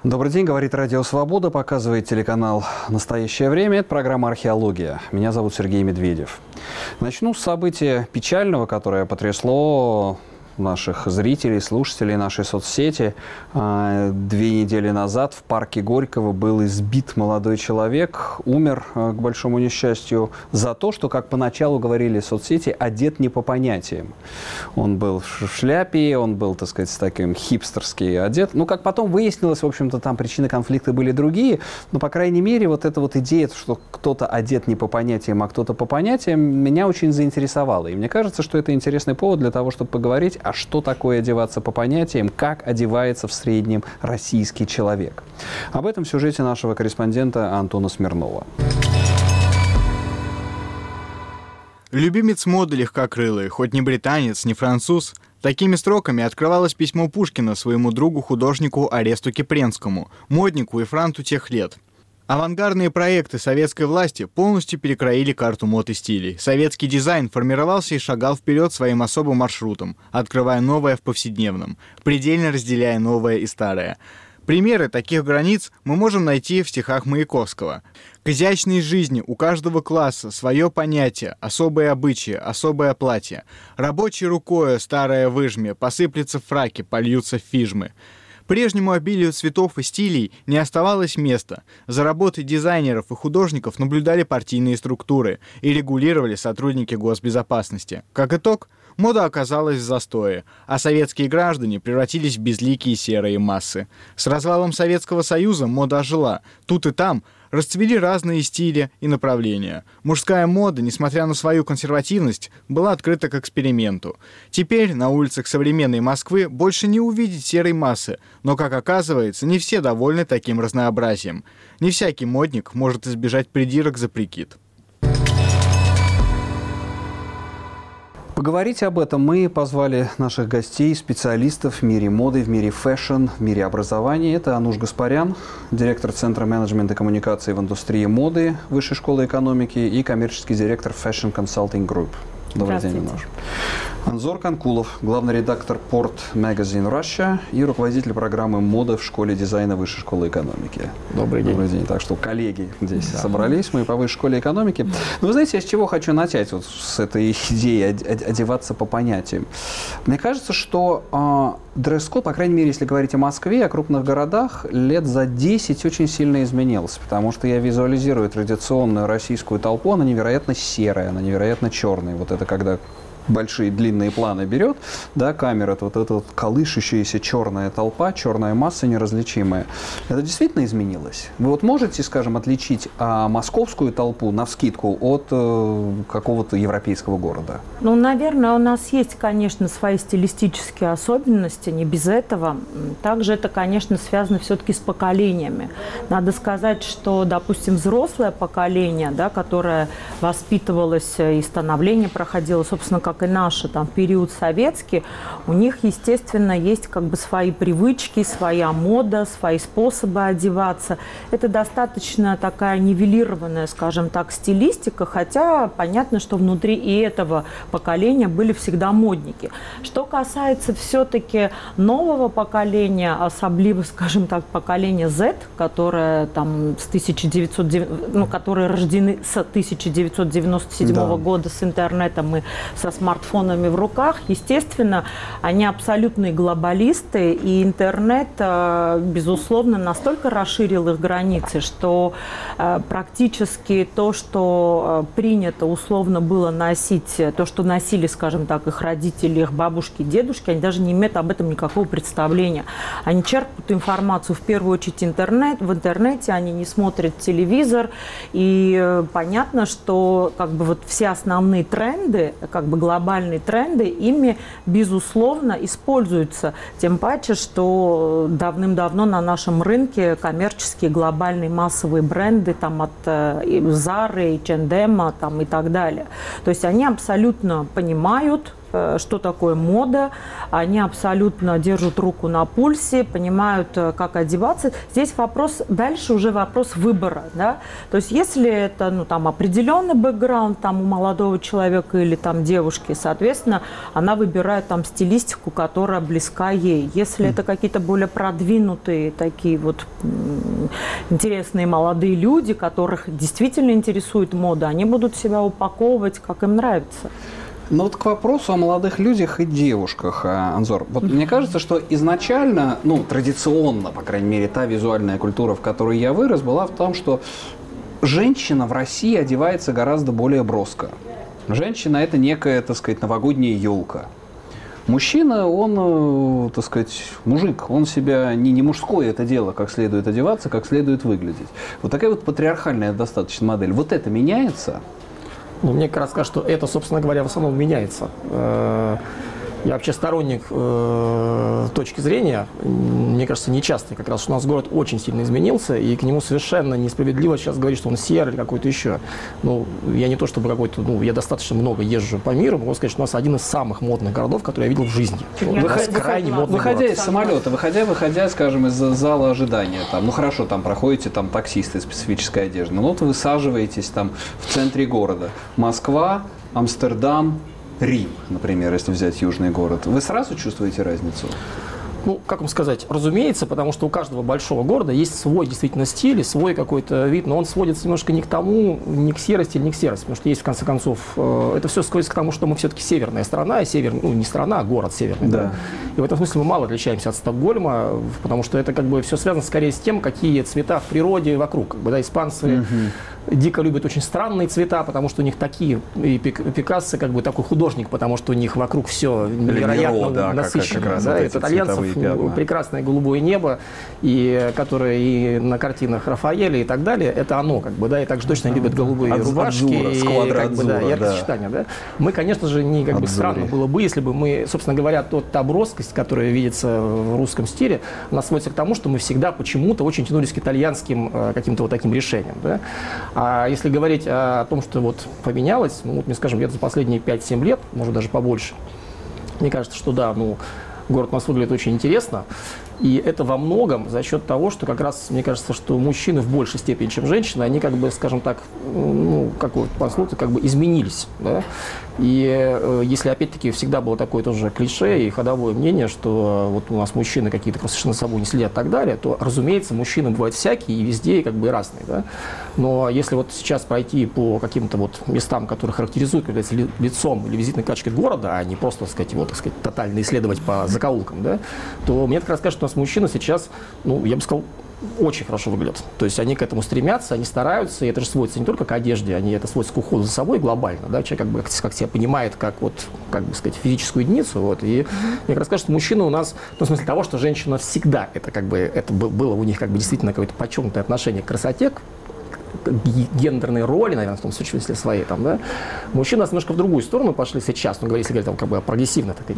Добрый день, говорит Радио Свобода, показывает телеканал «Настоящее время». Это программа «Археология». Меня зовут Сергей Медведев. Начну с события печального, которое потрясло наших зрителей, слушателей нашей соцсети. 2 недели назад в парке Горького был избит молодой человек, умер, к большому несчастью, за то, что, как поначалу говорили соцсети, одет не по понятиям. Он был в шляпе, он был, так сказать, с таким хипстерски одет. Ну, как потом выяснилось, в общем-то, там причины конфликта были другие, но, по крайней мере, вот эта вот идея, что кто-то одет не по понятиям, а кто-то по понятиям, меня очень заинтересовала. И мне кажется, что это интересный повод для того, чтобы поговорить, а что такое одеваться по понятиям, как одевается в среднем российский человек. Об этом в сюжете нашего корреспондента Антона Смирнова. Любимец моды легкокрылый, хоть не британец, не француз. Такими строками открывалось письмо Пушкина своему другу-художнику Оресту Кипренскому, моднику и франту тех лет. Авангардные проекты советской власти полностью перекроили карту мод и стилей. Советский дизайн формировался и шагал вперед своим особым маршрутом, открывая новое в повседневном, предельно разделяя новое и старое. Примеры таких границ мы можем найти в стихах Маяковского. К изящной жизни у каждого класса свое понятие, особые обычаи, особое платье. Рабочей рукою старое выжме, посыплется фраки, польются фижмы. Прежнему обилию цветов и стилей не оставалось места. За работой дизайнеров и художников наблюдали партийные структуры и регулировали сотрудники госбезопасности. Как итог, мода оказалась в застое, а советские граждане превратились в безликие серые массы. С развалом Советского Союза мода ожила. Тут и там расцвели разные стили и направления. Мужская мода, несмотря на свою консервативность, была открыта к эксперименту. Теперь на улицах современной Москвы больше не увидеть серой массы, но, как оказывается, не все довольны таким разнообразием. Не всякий модник может избежать придирок за прикид. Поговорить об этом мы позвали наших гостей, специалистов в мире моды, в мире фэшн, в мире образования. Это Ануш Гаспарян, директор Центра менеджмента и коммуникации в индустрии моды Высшей школы экономики и коммерческий директор Fashion Consulting Group. Добрый день, Ануш. Анзор Канкулов, главный редактор Port Magazine Russia и руководитель программы «Мода» в школе дизайна Высшей школы экономики. Добрый день. Добрый день. Так что коллеги здесь собрались, мы по Высшей школе экономики. Но вы знаете, я с чего хочу начать, вот с этой идеи одеваться по понятиям. Мне кажется, что дресс-код, по крайней мере, если говорить о Москве, о крупных городах, лет за 10 очень сильно изменился, потому что я визуализирую традиционную российскую толпу, она невероятно серая, она невероятно черная. Вот это когда большие длинные планы берет, да, камера, вот эта вот колышущаяся черная толпа, черная масса неразличимая. Это действительно изменилось? Вы вот можете, скажем, отличить московскую толпу навскидку от какого-то европейского города? Ну, наверное, у нас есть, конечно, свои стилистические особенности, не без этого. Также это, конечно, связано все-таки с поколениями. Надо сказать, что, допустим, взрослое поколение, да, которое воспитывалось и становление проходило, собственно, как и наше, там, в период советский, у них, естественно, есть как бы свои привычки, своя мода, свои способы одеваться. Это достаточно такая нивелированная, скажем так, стилистика, хотя понятно, что внутри и этого поколения были всегда модники. Что касается все-таки нового поколения, особливо, скажем так, поколения Z, которое там которые рождены с 1997 года с интернетом и со смартфонами в руках, естественно, они абсолютные глобалисты, и интернет, безусловно, настолько расширил их границы, что практически то, что принято условно было носить, то, что носили, скажем так, их родители, их бабушки, дедушки, они даже не имеют об этом никакого представления. Они черпают информацию в первую очередь в интернете, они не смотрят телевизор, и понятно, что как бы вот все основные тренды, как бы глобальные тренды, ими, безусловно, используются. Тем паче, что давным-давно на нашем рынке коммерческие глобальные массовые бренды там, от Zara, H&M там, и так далее. То есть они абсолютно понимают что такое мода, они абсолютно держат руку на пульсе, понимают, как одеваться. Здесь вопрос, дальше уже вопрос выбора, да, то есть если это, ну, там, определенный бэкграунд там у молодого человека или там девушки, соответственно, она выбирает там стилистику, которая близка ей. Если это какие-то более продвинутые такие вот интересные молодые люди, которых действительно интересует мода, они будут себя упаковывать, как им нравится. Ну вот к вопросу о молодых людях и девушках, Анзор. Вот мне кажется, что изначально, ну, традиционно, по крайней мере, та визуальная культура, в которой я вырос, была в том, что женщина в России одевается гораздо более броско. Женщина – это некая, так сказать, новогодняя елка. Мужчина, он, так сказать, мужик, он себя не мужское это дело, как следует одеваться, как следует выглядеть. Вот такая вот патриархальная достаточно модель. Вот это меняется? Ну, мне как раз кажется, что это, собственно говоря, в основном меняется. Я вообще сторонник точки зрения, мне кажется, нечастой, как раз, что у нас город очень сильно изменился, и к нему совершенно несправедливо сейчас говорить, что он серый или какой-то еще. Ну, я не то чтобы какой-то, ну, я достаточно много езжу по миру, могу сказать, что у нас один из самых модных городов, который я видел в жизни. Крайне модный выходя город. из самолета, выходя, скажем, из зала ожидания, там, ну хорошо, там проходите там таксисты специфической одежды, но вот высаживаетесь там в центре города. Москва, Амстердам, Рим, например, если взять южный город. Вы сразу чувствуете разницу? Ну, как вам сказать, разумеется, потому что у каждого большого города есть свой действительно стиль, свой какой-то вид, но он сводится немножко не к тому, не к серости, не к серости, потому что есть, в конце концов, это все сводится к тому, что мы все-таки северная страна, ну, не страна, а город северный. Да. И в этом смысле мы мало отличаемся от Стокгольма, потому что это как бы все связано скорее с тем, какие цвета в природе вокруг. Как бы, да, испанцы дико любят очень странные цвета, потому что у них такие, и Пикассо как бы такой художник, потому что у них вокруг все невероятно насыщенно. Да, это итальянцев прекрасное голубое небо, и которое и на картинах Рафаэля и так далее, это оно, как бы, да, и также точно любят голубые рубашки, и, как бы, да, яркое сочетание, да. Мы, конечно же, не как бы странно было бы, если бы мы, собственно говоря, та броскость, которая видится в русском стиле, она сводится к тому, что мы всегда почему-то очень тянулись к итальянским каким-то вот таким решениям, да. А если говорить о том, что вот поменялось, ну, вот, мне скажем, где-то за последние 5-7 лет, может, даже побольше, мне кажется, что да, ну, город у нас выглядит очень интересно. И это во многом за счет того, что как раз, мне кажется, что мужчины в большей степени, чем женщины, они как бы, скажем так, ну, какой-то пословице, как бы изменились. Да? И если, опять-таки, всегда было такое тоже клише и ходовое мнение, что вот у нас мужчины какие-то просто совершенно собой не следят и так далее, то, разумеется, мужчины бывают всякие и везде, и как бы и разные. Да? Но если вот сейчас пройти по каким-то вот местам, которые характеризуют, как говорится, лицом или визитной карточкой города, а не просто, так сказать, его, так сказать, тотально исследовать по закоулкам, да, то мне как раз кажется, что у нас мужчины сейчас, ну, я бы сказал, очень хорошо выглядят. То есть они к этому стремятся, они стараются, и это же сводится не только к одежде, это сводится к уходу за собой глобально, да, человек как себя понимает, как вот, как бы сказать, физическую единицу, вот, и мне кажется, что мужчины у нас, ну, в смысле того, что женщина всегда, это как бы, это было у них как бы действительно какое-то подчеркнутое отношение к красоте, гендерные роли, наверное, в том смысле своей, там, да, мужчины у нас немножко в другую сторону пошли сейчас, ну, если говорить там, как бы о прогрессивной такой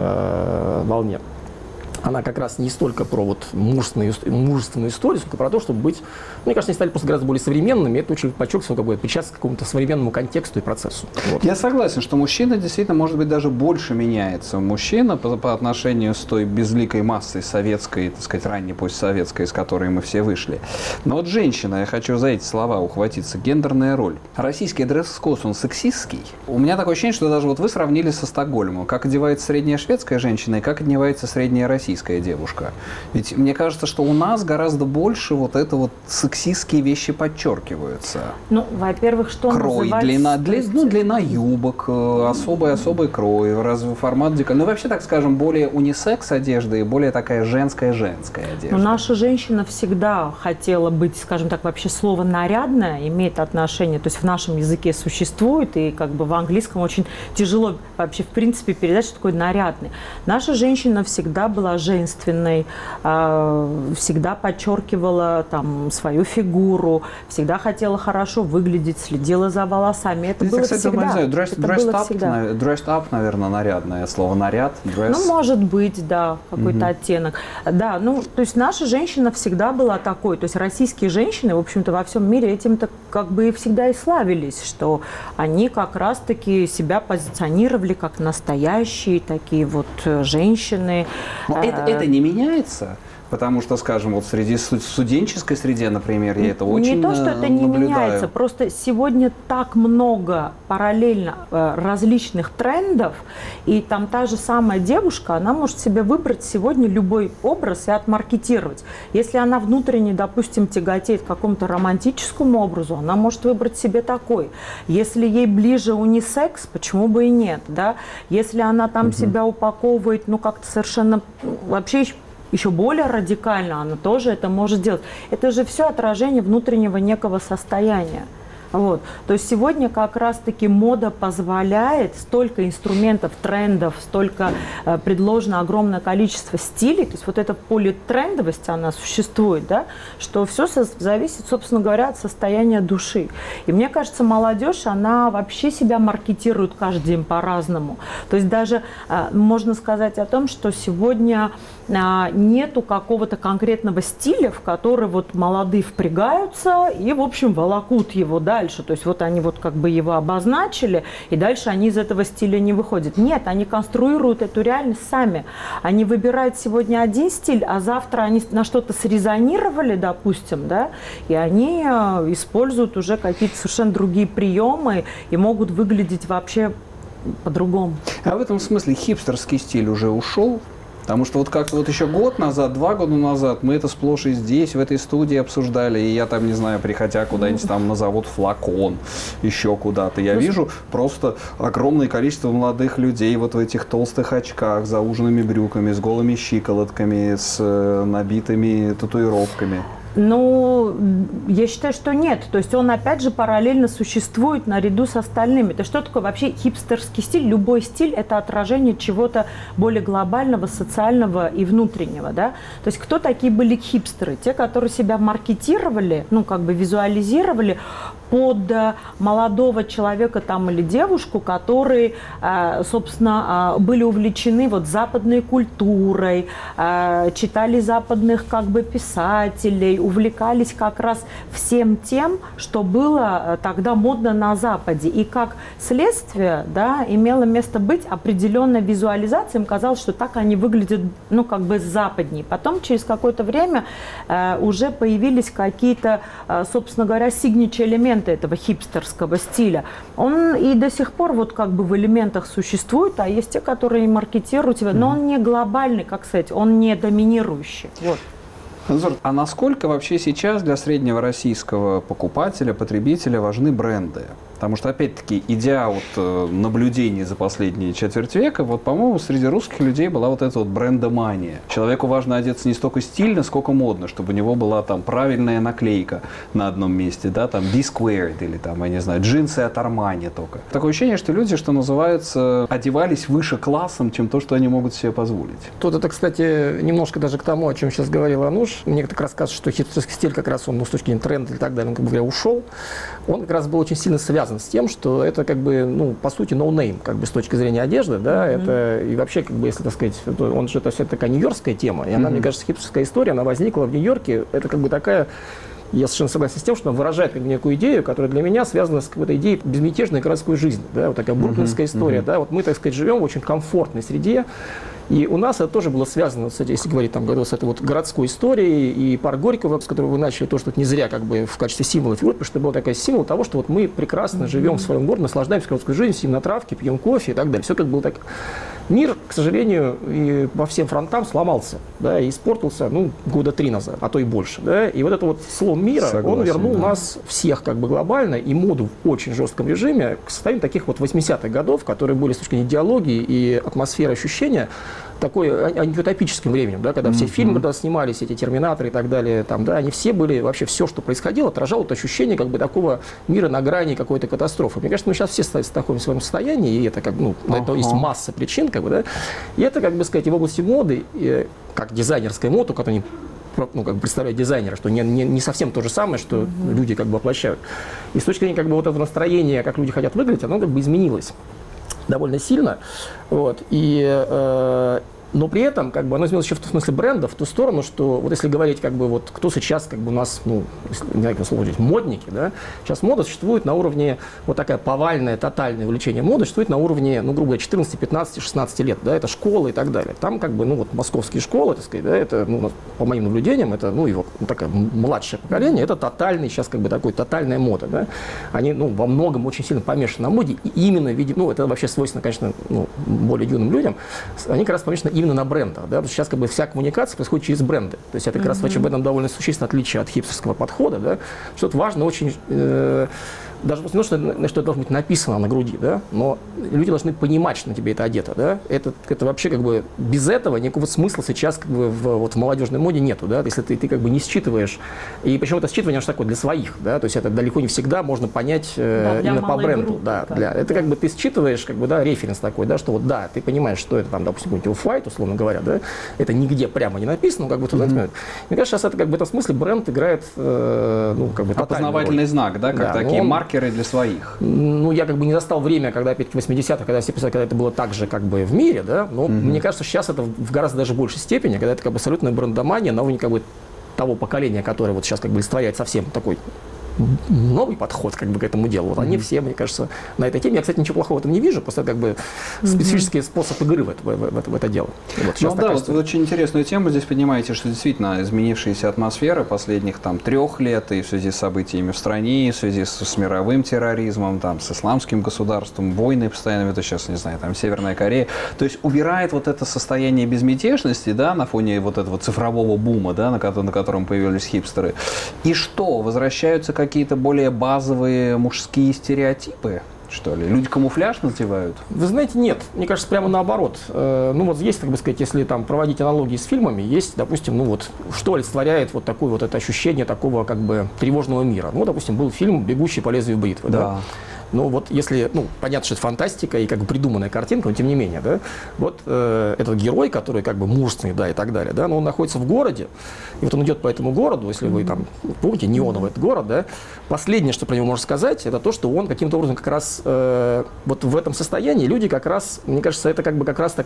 волне. Она как раз не столько про вот мужественную историю, сколько про то, чтобы быть, мне кажется, они стали просто гораздо более современными, это очень подчеркивается, как бы причастность к какому-то современному контексту и процессу. Вот. Я согласен, что мужчина действительно, может быть, даже больше меняется. Мужчина по отношению с той безликой массой советской, так сказать, ранней постсоветской, из которой мы все вышли. Но вот женщина, я хочу за эти слова ухватиться, гендерная роль. Российский дресс-код, он сексистский. У меня такое ощущение, что даже вот вы сравнили со Стокгольмом, как одевается средняя шведская женщина и как одевается средняя российская девушка. Ведь мне кажется, что у нас гораздо больше вот это вот сексистские вещи подчеркиваются. Ну, во-первых, что крой, длина юбок, особый крой, формат декольте. Ну, вообще, так скажем, более унисекс одежда и более такая женская одежда. Но наша женщина всегда хотела быть, скажем так, вообще слово «нарядное» имеет отношение, то есть в нашем языке существует, и как бы в английском очень тяжело вообще в принципе передать, что такое «нарядный». Наша женщина всегда была женственной, всегда подчеркивала там свою фигуру, всегда хотела хорошо выглядеть, следила за волосами. Это было кстати, всегда. Не знаю, dressed up, наверное, нарядное слово, наряд, dress. Ну, может быть, да, какой-то оттенок. Да, ну, то есть наша женщина всегда была такой, то есть российские женщины, в общем-то, во всем мире этим-то как бы всегда и славились, что они как раз-таки себя позиционировали как настоящие такие вот женщины. Но это не меняется? Потому что, скажем, вот в студенческой среде, например, я это очень наблюдаю. Не то, что это не меняется, просто сегодня так много параллельно различных трендов, и там та же самая девушка, она может себе выбрать сегодня любой образ и отмаркетировать. Если она внутренне, допустим, тяготеет к какому-то романтическому образу, она может выбрать себе такой. Если ей ближе унисекс, почему бы и нет, да? Если она там себя упаковывает, ну, как-то совершенно вообще еще более радикально, она тоже это может делать. Это же все отражение внутреннего некого состояния. Вот. То есть сегодня как раз-таки мода позволяет, столько инструментов, трендов, столько предложено огромное количество стилей, то есть вот эта политрендовость, она существует, да, что все зависит, собственно говоря, от состояния души. И мне кажется, молодежь, она вообще себя маркетирует каждый день по-разному. То есть даже можно сказать о том, что сегодня нету какого-то конкретного стиля, в который вот молодые впрягаются и, в общем, волокут его дальше. То есть вот они вот как бы его обозначили, и дальше они из этого стиля не выходят. Нет, они конструируют эту реальность сами. Они выбирают сегодня один стиль, а завтра они на что-то срезонировали, допустим, да, и они используют уже какие-то совершенно другие приемы и могут выглядеть вообще по-другому. А в этом смысле хипстерский стиль уже ушел? Потому что вот как-то вот еще год назад, 2 года назад мы это сплошь и здесь, в этой студии обсуждали, и я там, не знаю, приходя куда-нибудь там на завод «Флакон», еще куда-то, я вижу просто огромное количество молодых людей вот в этих толстых очках, зауженными брюками, с голыми щиколотками, с набитыми татуировками. Ну, я считаю, что нет. То есть он, опять же, параллельно существует наряду с остальными. То что такое вообще хипстерский стиль? Любой стиль – это отражение чего-то более глобального, социального и внутреннего, да? То есть кто такие были хипстеры? Те, которые себя маркетировали, ну, как бы визуализировали под молодого человека там или девушку, которые, собственно, были увлечены вот западной культурой, читали западных как бы писателей, увлекались как раз всем тем, что было тогда модно на Западе. И как следствие, да, имело место быть определенная визуализация. Им казалось, что так они выглядят, ну, как бы западнее. Потом через какое-то время уже появились какие-то, собственно говоря, signature элементы этого хипстерского стиля. Он и до сих пор вот как бы в элементах существует, а есть те, которые маркетируют себя. Но он не глобальный, как сказать, он не доминирующий. Вот. А насколько вообще сейчас для среднего российского покупателя, потребителя важны бренды? Потому что, опять-таки, идя от наблюдений за последние четверть века, вот, по-моему, среди русских людей была вот эта вот брендомания. Человеку важно одеться не столько стильно, сколько модно, чтобы у него была там правильная наклейка на одном месте, да, там Be Squared или там, я не знаю, джинсы от Armani только. Такое ощущение, что люди, что называется, одевались выше классом, чем то, что они могут себе позволить. Тут это, кстати, немножко даже к тому, о чем сейчас говорил Ануш. Мне так рассказывают, что хипстерский стиль как раз он, ну, с точки зрения тренда и так далее, он, как бы говоря, ушел. Он как раз был очень сильно связан с тем, что это как бы, ну, по сути, no-name, как бы с точки зрения одежды, да, это и вообще, как бы, если так сказать, он же, это все такая нью-йоркская тема, и она, мне кажется, хипстерская история, она возникла в Нью-Йорке, это как бы такая, я совершенно согласен с тем, что она выражает как бы некую идею, которая для меня связана с какой-то идеей безмятежной городской жизни, да, вот такая бруклинская история, да, вот мы, так сказать, живем в очень комфортной среде. И у нас это тоже было связано, вот, если говорить там, с этой вот городской историей, и парк Горького, с которого вы начали, то, что это не зря как бы в качестве символа фигуры, потому что это был такой символ того, что вот мы прекрасно живем в своем городе, наслаждаемся городской жизнью, сидим на травке, пьем кофе и так далее. Все как было так. Мир, к сожалению, и по всем фронтам сломался, да, и испортился, ну, года 3 назад, а то и больше, да, и вот это вот слом мира, согласен, он вернул нас всех как бы глобально и моду в очень жестком режиме к состоянию таких вот 80-х годов, которые были с точки зрения идеологии и атмосферы ощущения такой антиутопическим временем, да, когда все фильмы когда снимались, эти «Терминаторы» и так далее, там, да, они все были, вообще все, что происходило, отражало это ощущение как бы такого мира на грани какой-то катастрофы. Мне кажется, мы сейчас все находимся в своем состоянии, и это как, ну, на это есть масса причин, как бы, да, и это, как бы сказать, и в области моды, и, как дизайнерская мода, как они, ну, как бы представляют дизайнера, что не совсем то же самое, что люди как бы воплощают. И с точки зрения как бы вот этого настроения, как люди хотят выглядеть, оно как бы изменилось довольно сильно. Вот. Но при этом как бы оно изменилось еще в смысле бренда, в ту сторону, что вот если говорить, как бы, вот, кто сейчас как бы у нас, ну, не знаю, как слово говорить, модники, да, сейчас мода существует на уровне, вот такая повальная, тотальное увлечение модой существует на уровне, ну, грубо говоря, 14, 15, 16 лет, да, это школы и так далее. Там как бы, ну, вот московские школы, так сказать, да, это, ну, по моим наблюдениям, это, ну, его, ну, такое младшее поколение, это тотальный, сейчас как бы такой тотальная мода, да. Они, ну, во многом очень сильно помешаны на моде, и именно, ну, это вообще свойственно, конечно, ну, более юным людям, они как раз помешаны именно на брендах, да, потому что сейчас как бы вся коммуникация происходит через бренды, то есть это как раз в этом довольно существенное отличие от хипстерского подхода, да, что это важно очень, даже не то, что это должно быть написано на груди, да, но люди должны понимать, что на тебе это одето, да, это вообще как бы без этого никакого смысла сейчас как бы в молодежной моде нету, да, если ты как бы не считываешь, и причем это считывание аж такое для своих, да, то есть это далеко не всегда можно понять именно по бренду, да, это как бы ты считываешь, как бы, да, референс такой, да, что вот, да, ты понимаешь, что это там, допустим, какой-нибудь Off-White, условно говоря, да, это нигде прямо не написано, но как бы туда Мне кажется, сейчас это как бы в этом смысле бренд играет, ну, как бы опознавательный знак, да, как такие маркеры для своих. Ну, я как бы не застал время, когда, опять в 80-х, когда все писали, когда это было так же, как бы, в мире, да, но мне кажется, сейчас это в гораздо даже большей степени, когда это как бы абсолютная брендомания на уровне как бы того поколения, которое вот сейчас как бы олицетворяет совсем такой новый подход как бы к этому делу. Вот они все, мне кажется, на этой теме. Я, кстати, ничего плохого в этом не вижу, просто как бы специфический способ игры в это дело. Вот, ну да, вот вы очень интересную тему здесь поднимаете, что действительно изменившаяся атмосфера последних там 3 лет и в связи с событиями в стране, и в связи с мировым терроризмом, там, с исламским государством, войны постоянно, это сейчас, не знаю, там, Северная Корея, то есть убирает вот это состояние безмятежности, да, на фоне вот этого цифрового бума, да, на котором появились хипстеры. И что, возвращаются какие-то более базовые мужские стереотипы, что ли? Люди камуфляж надевают? Вы знаете, нет. Мне кажется, прямо наоборот. Ну вот есть, так бы сказать, если там проводить аналогии с фильмами, есть, допустим, ну вот, что олицетворяет вот такое вот это ощущение такого как бы тревожного мира. Ну, допустим, был фильм «Бегущий по лезвию бритвы». Да. Ну вот если, ну, понятно, что это фантастика и как бы придуманная картинка, но тем не менее, да, вот этот герой, который как бы мужественный, да, и так далее, да, но он находится в городе, и вот он идет по этому городу, если вы там, помните, неоновый этот город, да, последнее, что про него можно сказать, это то, что он каким-то образом как раз вот в этом состоянии люди как раз, мне кажется, это как бы как раз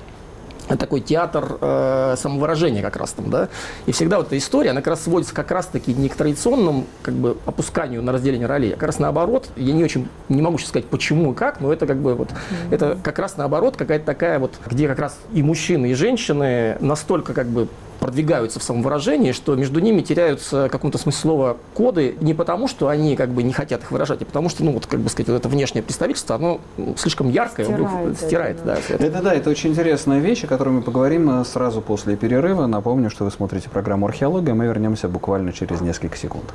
такой театр самовыражения как раз там, да, и всегда вот эта история, она как раз сводится как раз-таки не к традиционному как бы опусканию на разделение ролей, а как раз наоборот, я не могу сейчас сказать почему и как, но это как бы вот, это как раз наоборот какая-то такая вот, где как раз и мужчины, и женщины настолько как бы продвигаются в самовыражении, что между ними теряются в каком-то смысле слова коды не потому, что они как бы не хотят их выражать, а потому что, ну вот, как бы сказать, вот это внешнее представительство, оно слишком яркое, стирает. Да, это очень интересная вещь, о которой мы поговорим сразу после перерыва. Напомню, что вы смотрите программу «Археология». Мы вернемся буквально через несколько секунд.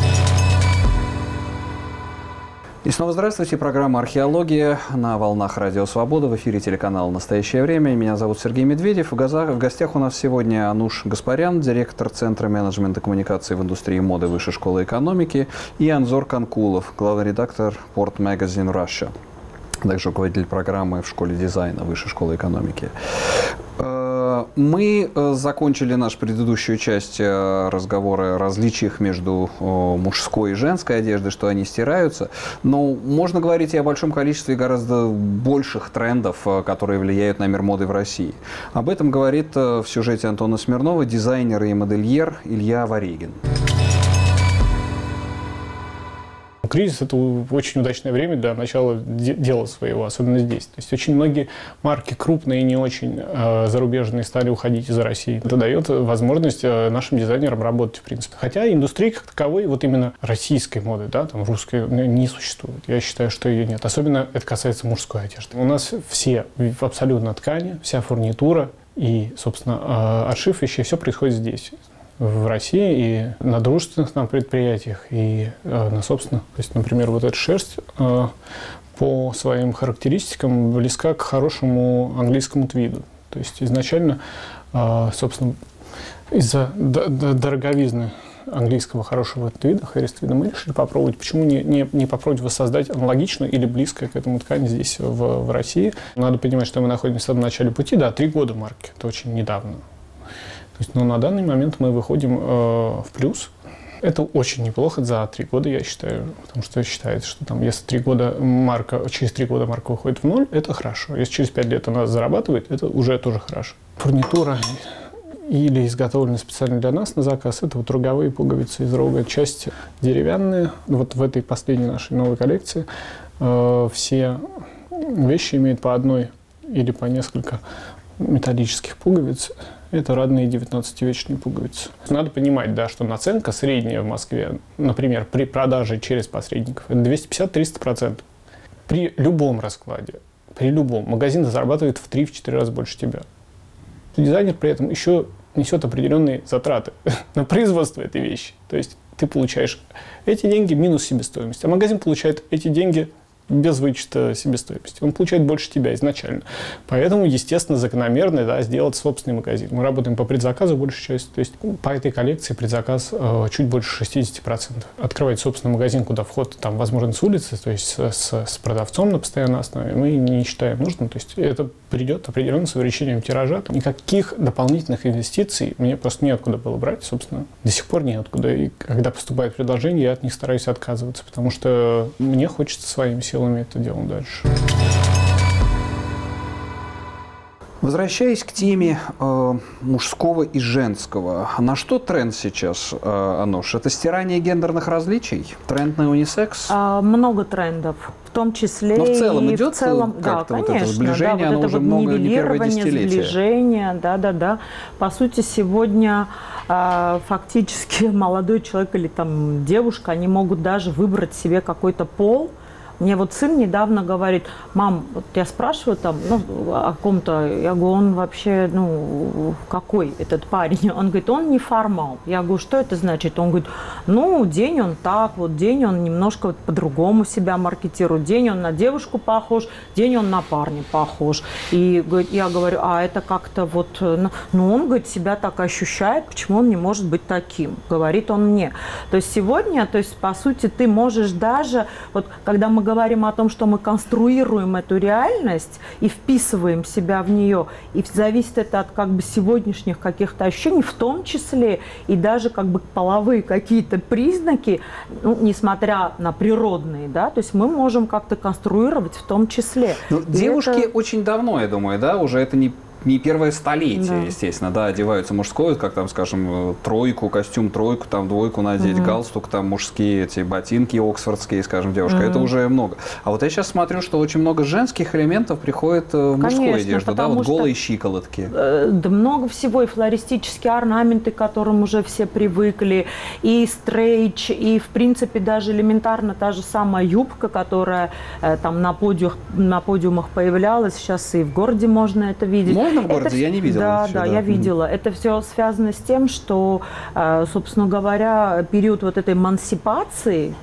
И снова здравствуйте. Программа «Археология» на волнах Радио Свобода. В эфире телеканал «Настоящее время». Меня зовут Сергей Медведев. В гостях у нас сегодня Ануш Гаспарян, директор Центра менеджмента коммуникации в индустрии моды Высшей школы экономики, и Анзор Канкулов, главный редактор Port Magazine Russia, также руководитель программы в школе дизайна Высшей школы экономики. Мы закончили нашу предыдущую часть разговора о различиях между мужской и женской одеждой, что они стираются. Но можно говорить и о большом количестве гораздо больших трендов, которые влияют на мир моды в России. Об этом говорит в сюжете Антона Смирнова дизайнер и модельер Илья Варегин. Кризис – это очень удачное время для начала дела своего, особенно здесь. То есть очень многие марки, крупные и не очень зарубежные, стали уходить из России. Это дает возможность нашим дизайнерам работать, в принципе. Хотя индустрии как таковой, вот именно российской моды, да, там русской, не существует. Я считаю, что ее нет. Особенно это касается мужской одежды. У нас все абсолютно ткани, вся фурнитура и, собственно, отшив вещей, все происходит здесь, в России, и на дружественных нам предприятиях, и на собственных. То есть, например, вот эта шерсть по своим характеристикам близка к хорошему английскому твиду. То есть изначально, собственно, из-за дороговизны английского хорошего твида, Harris-твида, мы решили попробовать, почему не попробовать воссоздать аналогичную или близкое к этому ткань здесь, в России. Надо понимать, что мы находимся в начале пути, 3 года марки, это очень недавно. То есть, но на данный момент мы выходим в плюс. Это очень неплохо за 3 года, я считаю, потому что считается, что там, если через 3 года марка выходит в ноль, это хорошо. Если через 5 лет она зарабатывает, это уже тоже хорошо. Фурнитура или изготовлены специально для нас на заказ, это вот роговые пуговицы из рога, часть деревянные. Вот в этой последней нашей новой коллекции все вещи имеют по одной или по несколько металлических пуговиц. Это родные 19-вечные пуговицы. Надо понимать, да, что наценка средняя в Москве, например, при продаже через посредников, это 250-300%. При любом раскладе, магазин зарабатывает в 3-4 раза больше тебя. Дизайнер при этом еще несет определенные затраты на производство этой вещи. То есть ты получаешь эти деньги минус себестоимость, а магазин получает эти деньги без вычета себестоимости. Он получает больше тебя изначально. Поэтому, естественно, закономерно, да, сделать собственный магазин. Мы работаем по предзаказу большей части. То есть по этой коллекции предзаказ чуть больше 60%. Открывать собственный магазин, куда вход там возможен с улицы, то есть с продавцом на постоянной основе, мы не считаем нужным. То есть это придет определенно с увеличением тиража. Никаких дополнительных инвестиций мне просто неоткуда было брать, собственно. До сих пор неоткуда. И когда поступает предложение, я от них стараюсь отказываться, потому что мне хочется своими силами это делаем дальше. Возвращаясь к теме мужского и женского, на что тренд сейчас, Ануш? Это стирание гендерных различий? Тренд на унисекс? Много трендов. В том числе но в целом и идет в целом, как-то да, вот конечно, это сближение, да, оно вот уже это много, не первое нивелирование, десятилетие. сближение, да. По сути, сегодня фактически молодой человек или там девушка, они могут даже выбрать себе какой-то пол. Мне вот сын недавно говорит: мам, вот я спрашиваю там, о ком-то, я говорю, он вообще, какой этот парень? Он говорит, он неформал. Я говорю, что это значит? Он говорит, день он так, вот день он немножко вот по-другому себя маркетирует, день он на девушку похож, день он на парня похож. И я говорю, а это как-то вот, он, говорит, себя так ощущает, почему он не может быть таким? Говорит он мне. То есть сегодня, по сути, ты можешь даже, вот когда мы говорим о том, что мы конструируем эту реальность и вписываем себя в нее, и зависит это от сегодняшних каких-то ощущений, в том числе и даже половые какие-то признаки, несмотря на природные, да, то есть мы можем как-то конструировать в том числе. Девушки очень давно, я думаю, да, уже это не первое столетие, естественно, да, одеваются мужское, как там, скажем, тройку, костюм тройку, там двойку надеть, галстук, там мужские эти ботинки оксфордские, скажем, девушка, это уже много. А вот я сейчас смотрю, что очень много женских элементов приходит в мужскую одежду, да, вот голые щиколотки. Да много всего, и флористические орнаменты, к которым уже все привыкли, и стрейч, и, в принципе, даже элементарно та же самая юбка, которая там на подиумах появлялась, сейчас и в городе можно это видеть. В городе? Я не видела. Да, я видела. Это все связано с тем, что, собственно говоря, период вот этой эмансипации,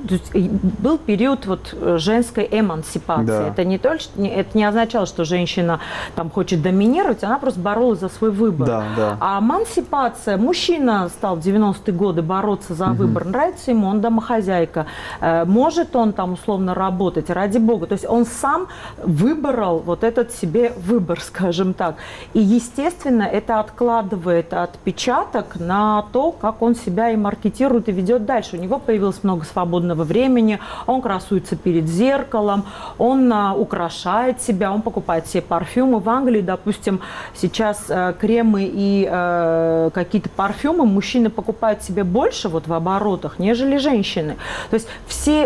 был период вот женской эмансипации. Да. Это не означало, что женщина там хочет доминировать, она просто боролась за свой выбор. Да. А эмансипация, мужчина стал в 90-е годы бороться за выбор, нравится ему, он домохозяйка, может он там условно работать, ради бога. То есть он сам выбрал вот этот себе выбор, скажем так. И, естественно, это откладывает отпечаток на то, как он себя и маркетирует, и ведет дальше. У него появилось много свободного времени, он красуется перед зеркалом, он украшает себя, он покупает себе парфюмы. В Англии, допустим, сейчас кремы и какие-то парфюмы мужчины покупают себе больше вот в оборотах, нежели женщины. То есть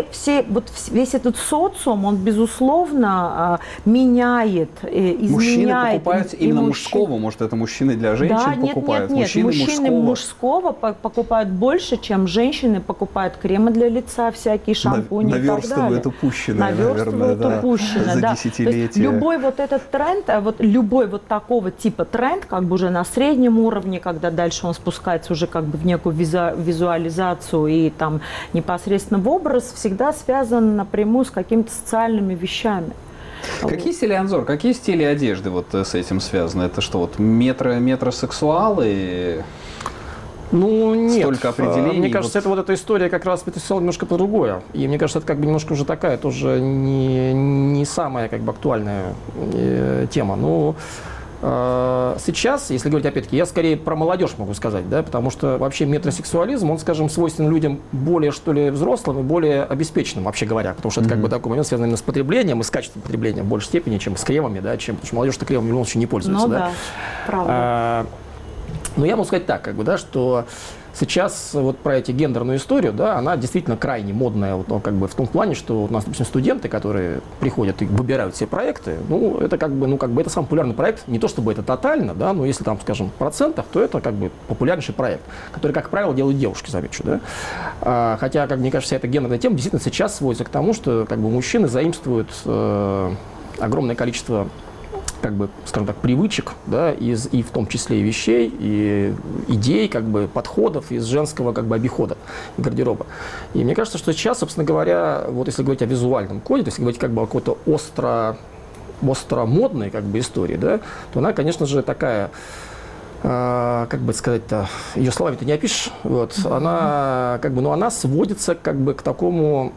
весь этот социум, он, безусловно, меняет, изменяет. Мужчины покупают именно мужского, может, это мужчины для женщин покупают? Нет. Мужчины мужского покупают больше, чем женщины покупают кремы для лица, всякие шампуни и так далее. Это пущено, наверное, за десятилетия. Любой вот этот тренд, любой вот такого типа тренд, уже на среднем уровне, когда дальше он спускается уже в некую визуализацию и там непосредственно в образ, всегда связан напрямую с какими-то социальными вещами. Какие стили, Анзор, какие стили одежды вот с этим связаны? Это что, вот метросексуалы? Ну, нет. Столько определений. Мне кажется, это вот эта история как раз метросексуал немножко по-другое. И мне кажется, это как бы немножко уже такая тоже не самая как бы актуальная тема. Ну, сейчас, если говорить опять-таки, я скорее про молодежь могу сказать, да, потому что вообще метросексуализм, он, скажем, свойственен людям более, что ли, взрослым и более обеспеченным, вообще говоря, потому что это как бы такой момент связан именно с потреблением и с качеством потребления в большей степени, чем с кремами, да, потому что молодежь-то кремом в любом случае не пользуется, Ну да. да, правда. Но я могу сказать так, как бы, да, что сейчас вот про эти гендерную историю, да, она действительно крайне модная, вот, ну, как бы в том плане, что у нас, допустим, студенты, которые приходят и выбирают все проекты, ну, это как бы, это самый популярный проект, не то чтобы это тотально, да, но если там, скажем, в процентах, то это как бы популярнейший проект, который, как правило, делают девушки, замечу, да. Хотя, как мне кажется, вся эта гендерная тема действительно сейчас сводится к тому, что как бы мужчины заимствуют огромное количество, как бы, скажем так, привычек, да, и в том числе и вещей, и идей, как бы, подходов из женского, как бы, обихода, гардероба. И мне кажется, что сейчас, собственно говоря, вот если говорить о визуальном коде, то есть говорить как бы о какой-то остро модной, как бы, истории, да, то она, конечно же, такая, как бы сказать-то, ее словами-то не опишешь, вот, она, как бы, ну, она сводится, как бы, к такому...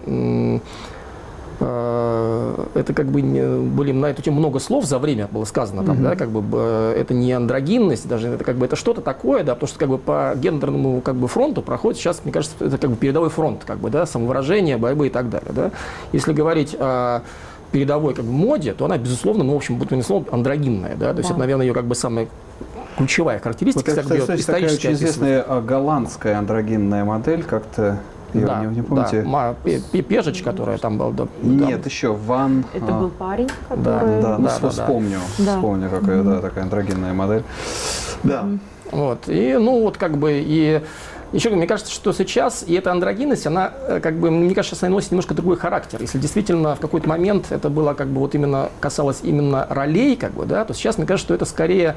Это как бы были на эту тему много слов за время было сказано, там, да, как бы это не андрогинность, даже это как бы это что-то такое, да, потому что как бы по гендерному как бы фронту проходит сейчас, мне кажется, это как бы передовой фронт, как бы, да, самовыражение, борьбы и так далее, да. Если говорить о передовой как бы моде, то она безусловно, ну в общем, будто не слово андрогинная, да, то есть это, наверное, ее как бы самая ключевая характеристика, Вот это, кстати, такая очень известная голландская андрогинная модель, как-то. Да, не помните? Да, Пежич, которая там была. Да, нет, еще Ван. Это был парень, который... Вспомню, какая такая андрогинная модель. Да. Вот, и, ну, вот, как бы, и еще, мне кажется, что сейчас, и эта андрогинность, она, как бы, мне кажется, сейчас она носит немножко другой характер. Если действительно в какой-то момент это было, как бы, вот именно, касалось именно ролей, как бы, да, то сейчас, мне кажется, что это скорее...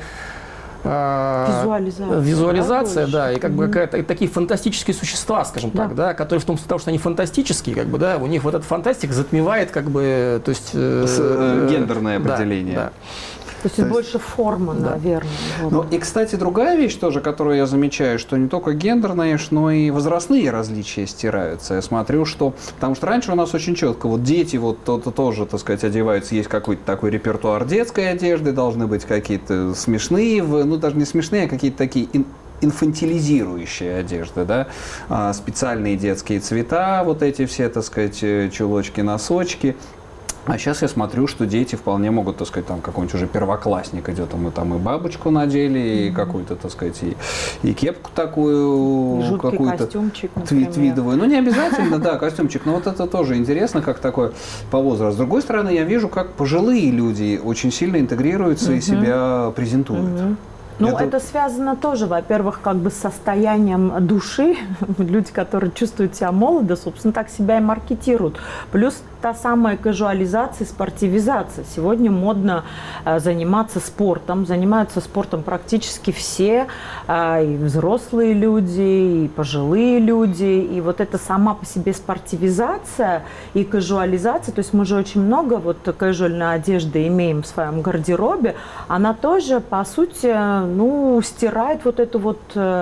Визуализация, да, и как бы какая-то такие фантастические существа, скажем так, да, которые в том смысле, что они фантастические, как бы, да, у них вот этот фантастик затмевает, как бы, то есть гендерное определение. Да. То есть больше форма, наверное. Ну и, кстати, другая вещь тоже, которую я замечаю, что не только гендерные, но и возрастные различия стираются. Я смотрю, что... Потому что раньше у нас очень четко, вот дети вот тоже, так сказать, одеваются, есть какой-то такой репертуар детской одежды, должны быть какие-то смешные, ну даже не смешные, а какие-то такие инфантилизирующие одежды, да, специальные детские цвета, вот эти все, так сказать, чулочки, носочки. А сейчас я смотрю, что дети вполне могут, так сказать, там какой-нибудь уже первоклассник идет, мы там и бабочку надели, и какую-то, так сказать, и кепку такую, жуткий какую-то костюмчик, твидовую. Ну, не обязательно, да, костюмчик, но вот это тоже интересно, как такое по возрасту. С другой стороны, я вижу, как пожилые люди очень сильно интегрируются и себя презентуют. Ну, это связано тоже, во-первых, как бы с состоянием души. Люди, которые чувствуют себя молодо, собственно, так себя и маркетируют. Плюс та самая кажуализация, спортивизация. Сегодня модно заниматься спортом. Занимаются спортом практически все. И взрослые люди, и пожилые люди. И вот эта сама по себе спортивизация и кажуализация, то есть мы же очень много вот кажуальной одежды имеем в своем гардеробе, она тоже, по сути, ну, стирает вот эту вот,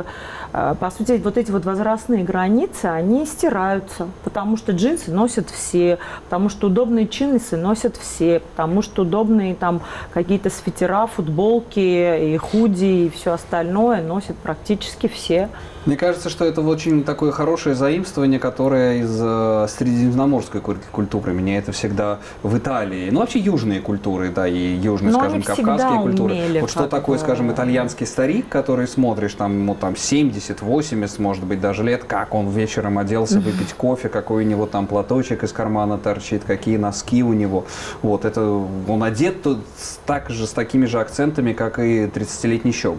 по сути, вот эти вот возрастные границы, они стираются, потому что джинсы носят все, потому что удобные джинсы носят все, потому что удобные там какие-то свитера, футболки и худи и все остальное носят практически все. Мне кажется, что это очень такое хорошее заимствование, которое из средиземноморской культуры. Меня это всегда в Италии. Ну, вообще южные культуры, да, и южные, скажем, кавказские культуры. Вот что такое, скажем, итальянский старик, который смотришь, там, ему там 70-80, может быть, даже лет, как он вечером оделся выпить кофе, какой у него там платочек из кармана торчит, какие носки у него. Вот, это он одет так же, с такими же акцентами, как и 30-летний щеголь.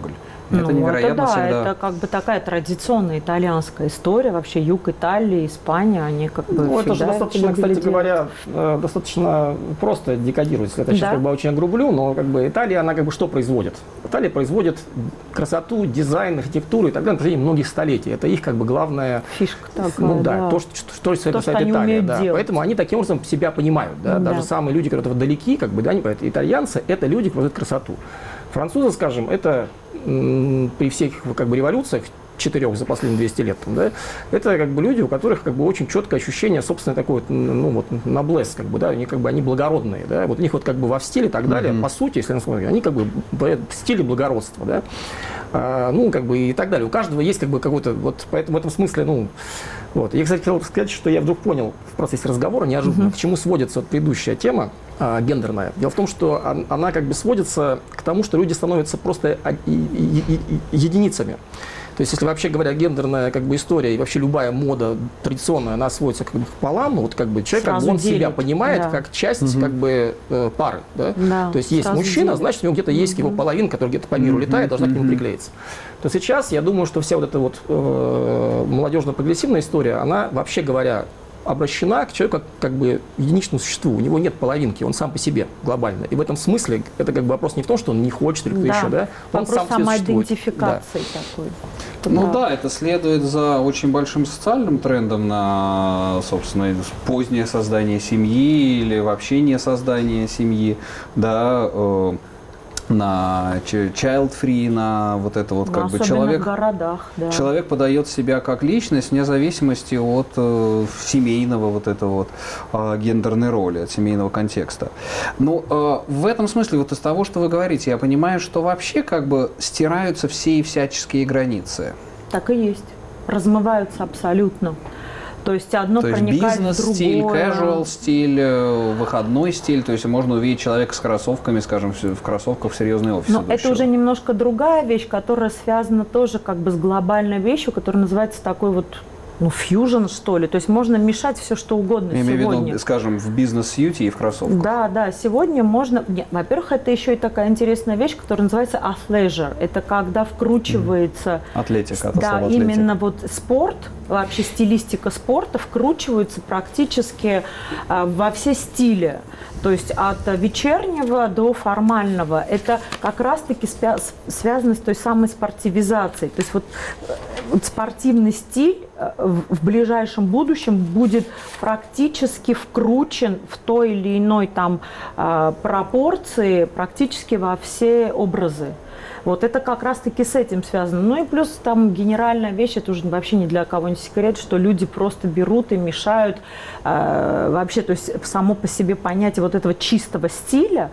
Это невероятно это, да, всегда. это как бы такая традиционная итальянская история. Вообще юг Италии, Испания, они как бы Ну, это же достаточно, кстати говоря, достаточно просто декодируется. Это сейчас как бы очень огрублю, но как бы Италия, она как бы что производит? Италия производит красоту, дизайн, архитектуру и так далее на протяжении многих столетий. Это их как бы главная фишка такая, ну, да, да. то, что Италия. Да. Поэтому они таким образом себя понимают. Да? Даже самые люди, которые далеки, как бы, да, они понимают. Итальянцы – это люди, которые производят красоту. Французы, скажем, это при всех как бы революциях, 4 за последние 200 лет, да, это как бы люди, у которых как бы очень четкое ощущение, собственно, такой вот, ну вот, ноблесс, как бы, да, они как бы, они благородные, да, вот у них вот как бы во стиле и так далее, по сути, если смотреть, они как бы в стиле благородства, да, ну, как бы и так далее. У каждого есть как бы какой-то, вот, поэтому в этом смысле, ну, вот. Я, кстати, хотел сказать, что я вдруг понял в процессе разговора неожиданно, к чему сводится вот предыдущая тема, гендерная. Дело в том, что она как бы сводится к тому, что люди становятся просто единицами. То есть, если вообще говоря, гендерная как бы история и вообще любая мода традиционная, она сводится как бы к полам, вот как бы человек, как бы, он себя понимает как часть как бы пары. Да? То есть есть мужчина, делит. Значит, у него где-то есть его половинка, которая где-то по миру летает, должна к нему приклеиться. То сейчас я думаю, что вся вот эта вот молодежно-прогрессивная история, она вообще говоря, обращена к человеку как бы единичному существу. У него нет половинки, он сам по себе глобально. И в этом смысле это как бы вопрос не в том, что он не хочет или кто еще, да? Он сам самоидентификации такой. Ну да, это следует за очень большим социальным трендом на, собственно, позднее создание семьи или вообще не создание семьи, да, на child-free, на вот это вот как бы человек. В городах, да. Человек подает себя как личность вне зависимости от семейного вот этого вот гендерной роли, от семейного контекста. Ну, в этом смысле, вот из того, что вы говорите, я понимаю, что вообще как бы стираются все и всяческие границы. Так и есть. Размываются абсолютно. То есть одно проникает в другое. Бизнес-стиль, casual-стиль, выходной стиль. То есть можно увидеть человека с кроссовками, скажем, в кроссовках в серьезный офис. Но это уже немножко другая вещь, которая связана тоже как бы с глобальной вещью, которая называется такой вот, ну, фьюжн, что ли. То есть можно мешать все, что угодно я сегодня. имею в виду, скажем, в бизнес-сьюте и в кроссовках. Да, да, сегодня можно... Во-первых, это еще и такая интересная вещь, которая называется athleisure. Это когда вкручивается... Атлетика, это да, слово атлетика. Именно вот спорт, вообще стилистика спорта вкручивается практически во все стили. То есть от вечернего до формального. Это как раз-таки связано с той самой спортивизацией. То есть вот спортивный стиль в ближайшем будущем будет практически вкручен в той или иной там пропорции практически во все образы. Вот это как раз-таки с этим связано. Ну и плюс там генеральная вещь, это уже вообще ни для кого не секрет, что люди просто берут и мешают вообще, то есть само по себе понятие вот этого чистого стиля,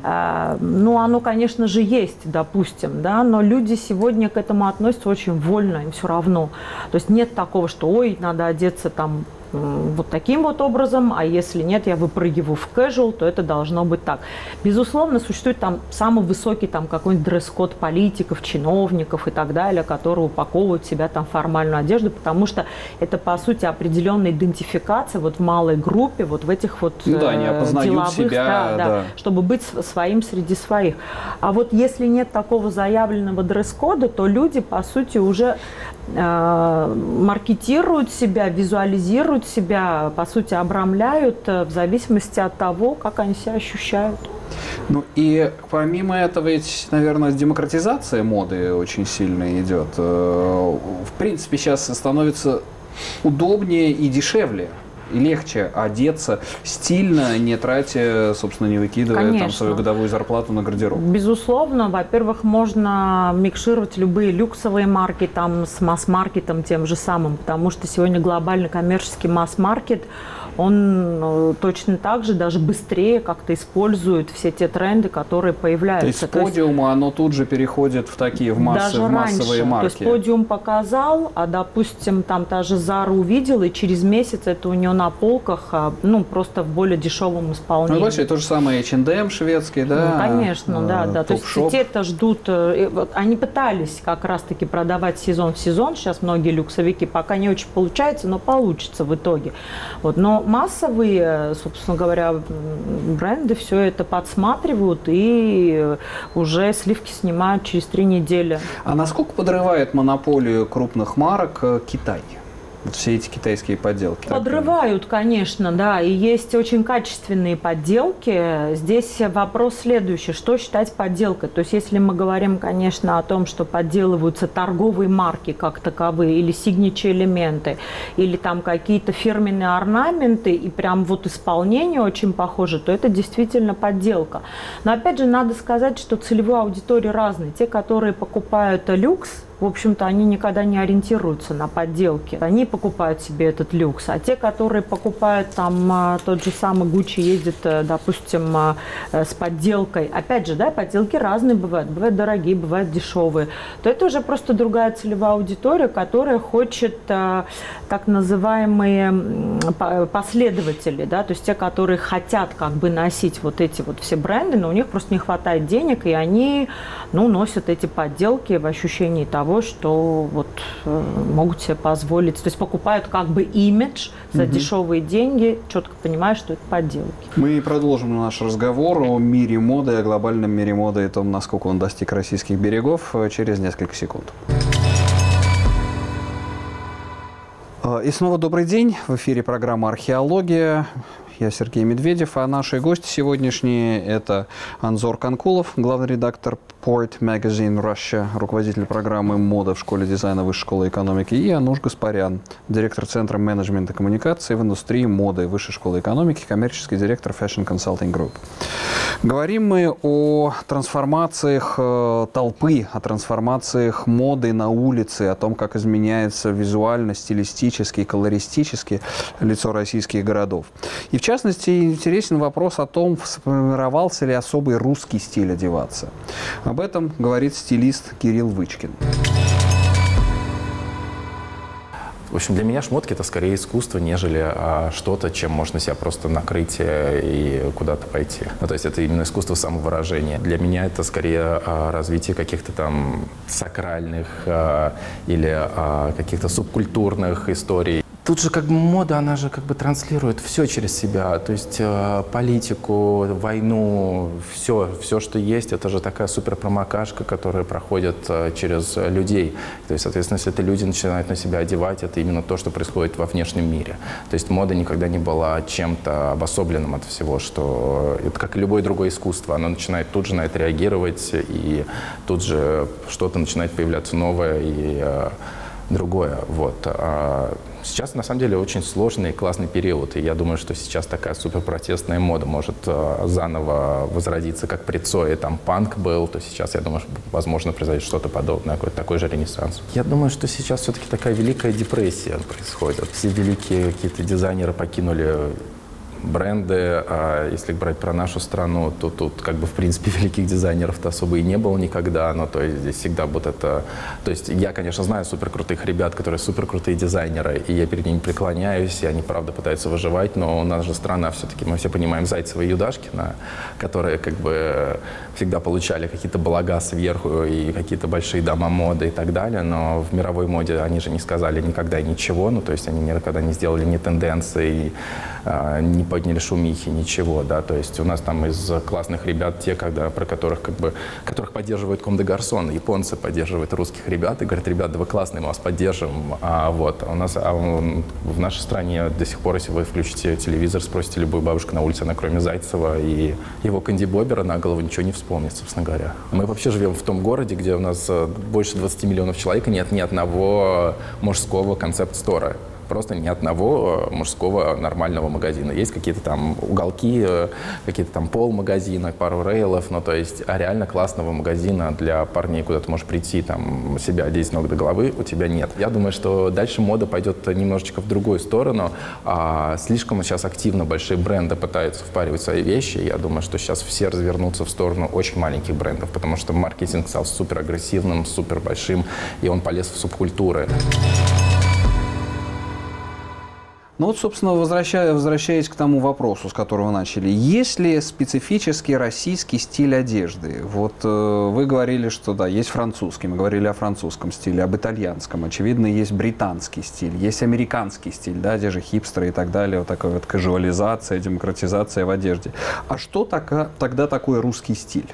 ну оно, конечно же, есть, допустим, да, но люди сегодня к этому относятся очень вольно, им все равно. То есть нет такого, что ой, надо одеться там вот таким вот образом, а если нет, я выпрыгиваю в casual, то это должно быть так. Безусловно, существует там самый высокий там какой-нибудь дресс-код политиков, чиновников и так далее, которые упаковывают в себя там формальную одежду, потому что это, по сути, определенная идентификация вот в малой группе, вот в этих вот они опознают деловых, себя, да. чтобы быть своим среди своих. А вот если нет такого заявленного дресс-кода, то люди, по сути, уже маркетируют себя, визуализируют себя, по сути, обрамляют в зависимости от того, как они себя ощущают. Ну и помимо этого ведь, наверное, демократизация моды очень сильно идет. В принципе, сейчас становится удобнее и дешевле. И легче одеться стильно, не тратя, собственно, не выкидывая там свою годовую зарплату на гардероб. Безусловно. Во-первых, можно микшировать любые люксовые марки там, с масс-маркетом тем же самым, потому что сегодня глобальный коммерческий масс-маркет, он точно так же, даже быстрее как-то использует все те тренды, которые появляются. То есть с подиума оно тут же переходит в такие, в массовые марки. То есть подиум показал, а, допустим, там та же Zara увидела, и через месяц это у нее на полках, ну, просто в более дешевом исполнении. Ну, вообще, то же самое H&M шведский, да? Ну, конечно, да. То есть те-то ждут, они пытались как раз-таки продавать сезон в сезон, сейчас многие люксовики, пока не очень получается, но получится в итоге. Вот, но массовые, собственно говоря, бренды все это подсматривают и уже сливки снимают через 3 недели. А насколько подрывает монополию крупных марок Китай? Вот все эти китайские подделки. Подрывают, конечно, да, и есть очень качественные подделки. Здесь вопрос следующий, что считать подделкой? То есть если мы говорим, конечно, о том, что подделываются торговые марки как таковые, или сигничер-элементы, или там какие-то фирменные орнаменты, и прям вот исполнение очень похоже, то это действительно подделка. Но опять же, надо сказать, что целевые аудитории разные. Те, которые покупают люкс, в общем-то, они никогда не ориентируются на подделки. Они покупают себе этот люкс. А те, которые покупают там тот же самый Gucci, ездят, допустим, с подделкой. Опять же, да, подделки разные бывают. Бывают дорогие, бывают дешевые. То это уже просто другая целевая аудитория, которая хочет так называемые последователи, да, то есть те, которые хотят как бы носить вот эти вот все бренды, но у них просто не хватает денег, и они, носят эти подделки в ощущении того, что вот могут себе позволить, то есть покупают как бы имидж за дешевые деньги, четко понимая, что это подделки. Мы продолжим наш разговор о мире моды, о глобальном мире моды и том, насколько он достиг российских берегов, через несколько секунд. И снова добрый день. В эфире программа «Археология». Я Сергей Медведев, а наши гости сегодняшние – это Анзор Канкулов, главный редактор Port Magazine Russia, руководитель программы «Мода» в Школе дизайна Высшей школы экономики, и Ануш Гаспарян, директор Центра менеджмента и коммуникации в индустрии моды Высшей школы экономики, коммерческий директор Fashion Consulting Group. Говорим мы о трансформациях толпы, о трансформациях моды на улице, о том, как изменяется визуально, стилистически, колористически лицо российских городов. И в частности, интересен вопрос о том, сформировался ли особый русский стиль одеваться. Об этом говорит стилист Кирилл Вычкин. В общем, для меня шмотки – это скорее искусство, нежели что-то, чем можно себя просто накрыть и куда-то пойти. То есть это именно искусство самовыражения. Для меня это скорее развитие каких-то там сакральных или каких-то субкультурных историй. Тут же как бы мода, она же как бы транслирует все через себя, то есть политику, войну, все, что есть, это же такая суперпромокашка, которая проходит через людей. То есть, соответственно, если это люди начинают на себя одевать, это именно то, что происходит во внешнем мире. То есть мода никогда не была чем-то обособленным от всего, что это как и любое другое искусство, оно начинает тут же на это реагировать, и тут же что-то начинает появляться новое и другое. Вот. Сейчас, на самом деле, очень сложный и классный период, и я думаю, что сейчас такая суперпротестная мода может заново возродиться, как при Цое там панк был, то сейчас, я думаю, что, возможно, произойдет что-то подобное, какой-то такой же ренессанс. Я думаю, что сейчас все-таки такая великая депрессия происходит. Все великие какие-то дизайнеры покинули бренды, а если брать про нашу страну, то тут как бы в принципе великих дизайнеров-то особо и не было никогда, но то есть здесь всегда будет это... То есть я, конечно, знаю суперкрутых ребят, которые суперкрутые дизайнеры, и я перед ними преклоняюсь, и они, правда, пытаются выживать, но у нас же страна все-таки, мы все понимаем, Зайцева и Юдашкина, которые как бы всегда получали какие-то блага сверху и какие-то большие дома моды и так далее, но в мировой моде они же не сказали никогда ничего, то есть они никогда не сделали ни тенденции, не подняли шумихи, ничего, да, то есть у нас там из классных ребят те, про которых которых поддерживает Ком де Гарсон, японцы поддерживают русских ребят и говорят: ребят, да вы классные, мы вас поддержим, в нашей стране до сих пор, если вы включите телевизор, спросите любую бабушку на улице, она кроме Зайцева и его Канди Бобера на голову ничего не вспомнит, собственно говоря. Мы вообще живем в том городе, где у нас больше 20 миллионов человек, и нет ни одного мужского концепт-стора. Просто ни одного мужского нормального магазина. Есть какие-то там уголки, какие-то там полмагазина, пару рейлов, то есть реально классного магазина для парней, куда ты можешь прийти, там, себя одеть с ног до головы, у тебя нет. Я думаю, что дальше мода пойдет немножечко в другую сторону. Слишком сейчас активно большие бренды пытаются впаривать свои вещи. Я думаю, что сейчас все развернутся в сторону очень маленьких брендов, потому что маркетинг стал супер агрессивным, супер большим, и он полез в субкультуры. Ну вот, собственно, возвращаясь к тому вопросу, с которого начали. Есть ли специфический российский стиль одежды? Вот вы говорили, что да, есть французский, мы говорили о французском стиле, об итальянском. Очевидно, есть британский стиль, есть американский стиль, да, те же хипстеры и так далее, вот такая вот кажуализация, демократизация в одежде. А что тогда такой русский стиль?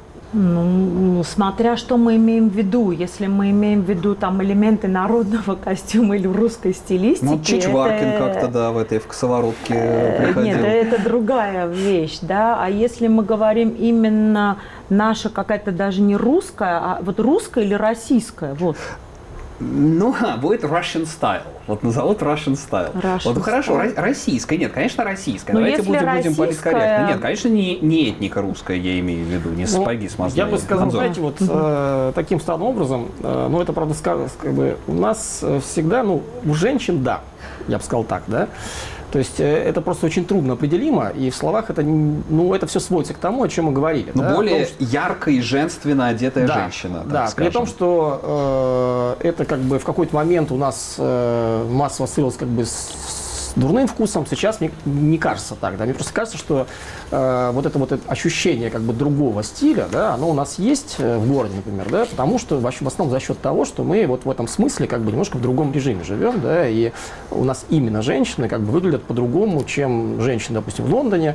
Ну, смотря что мы имеем в виду. Если мы имеем в виду там элементы народного костюма или русской стилистики... Ну, Чичваркин как-то, да, в косоворотке приходил. Нет, это другая вещь, да. А если мы говорим именно наша какая-то даже не русская, а вот русская или российская, вот. Ну, будет Russian style. Вот назовут Russian style. Russian вот хорошо, style. Российская. Нет, конечно, российская. Но давайте будем российская... политкорректны. Нет, конечно, не этника русская, я имею в виду, не сапоги с маслом. Я бы сказал, знаете, вот таким странным образом, ну, это, правда, как бы у нас всегда, ну, у женщин, да, я бы сказал так, да. То есть это просто очень трудно определимо, и в словах это, ну, это все сводится к тому, о чем мы говорили. Но да? более ярко и женственно одетая женщина. Да, при том, что это как бы в какой-то момент у нас массово ассоциировалось как бы с дурным вкусом, сейчас мне не кажется так. Да? Мне просто кажется, что вот это ощущение как бы другого стиля, да, оно у нас есть в городе, например, да, потому что в основном за счет того, что мы вот в этом смысле как бы немножко в другом режиме живем, да, и у нас именно женщины как бы выглядят по-другому, чем женщины, допустим, в Лондоне.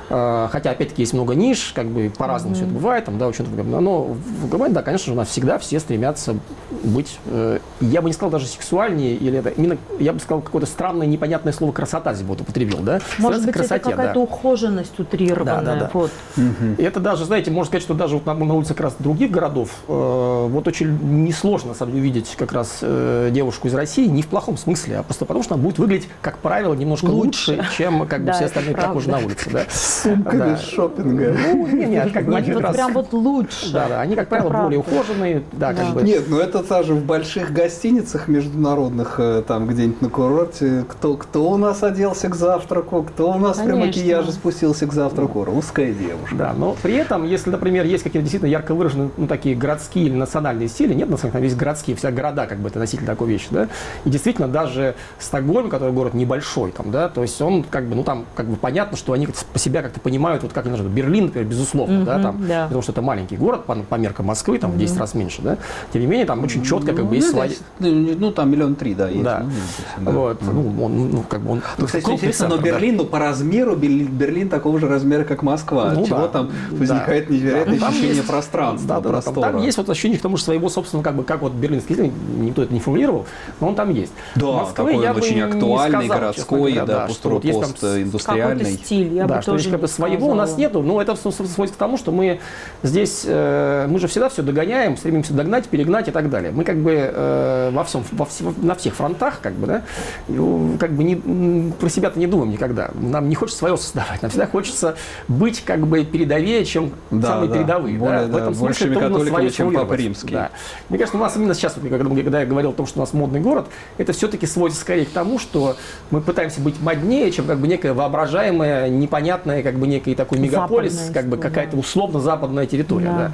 Хотя, опять-таки, есть много ниш, как бы по-разному все это бывает, там, да, очень, но в Германии, да, конечно же, у нас всегда все стремятся быть, я бы не сказал даже сексуальнее, или это именно, я бы сказал, какое-то странное, непонятное слово «красота» здесь вот употребил, да? Может быть, красоте, это какая-то ухоженность утрированная. Да. Вот. И это даже, знаете, можно сказать, что даже вот на улице как раз других городов вот очень несложно, на самом деле, увидеть как раз девушку из России, не в плохом смысле, а просто потому, что она будет выглядеть, как правило, немножко лучше, чем как бы все остальные прохожие на улице, да? Сумками шопинга. Ну, нет, как бы они вот прям вот лучше. Да, они, как правило, более ухоженные, да, как бы. Нет, ну это даже в больших гостиницах международных, там где-нибудь на курорте, кто у нас оделся к завтраку, кто у нас при макияже спустился к завтраку, русская девушка. Да, но при этом, если, например, есть какие-то действительно ярко выраженные, ну, такие городские или национальные стили, нет, на самом деле, есть городские, вся города, как бы, это носитель такой вещи, да, и действительно даже Стокгольм, который город небольшой, там, да, то есть он, как бы, ну, там, как бы понятно, что они по себя как-то понимают, вот как они нужны. Берлин, например, безусловно, да, там, потому что это маленький город по меркам Москвы, там в 10 раз меньше, да, тем не менее, там очень четко, как бы, есть свои... Ну, там 1,3 миллиона, да, есть. Да. Вот, ну, как бы он... Ну, кстати, интересно, но Берлин, ну, по размеру Берлин такого же размера, как Москва. Ну, чего там возникает невероятное ощущение пространства, простора. Там есть вот ощущение к тому же своего собственного, как бы, как вот берлинский стиль, никто это не формулировал, но он там есть. Да, такой он очень актуальный, городской, да, постиндустриальный. Какой-то стиль, я бы что тоже как бы своего у нас нету, но это сводится к тому, что мы здесь, мы же всегда все догоняем, стремимся догнать, перегнать и так далее. Мы как бы на всех фронтах, как бы, да, как бы про себя-то не думаем никогда. Нам не хочется своего создавать, нам всегда хочется быть как бы передовее, чем самые передовые. Более, в этом смысле католиками, чем Папа Римский. Да. Мне кажется, у нас именно сейчас, когда я говорил о том, что у нас модный город, это все-таки сводится скорее к тому, что мы пытаемся быть моднее, чем как бы некая воображаемая, непонятная, как бы некий такой мегаполис, западная, как бы какая-то условно-западная территория.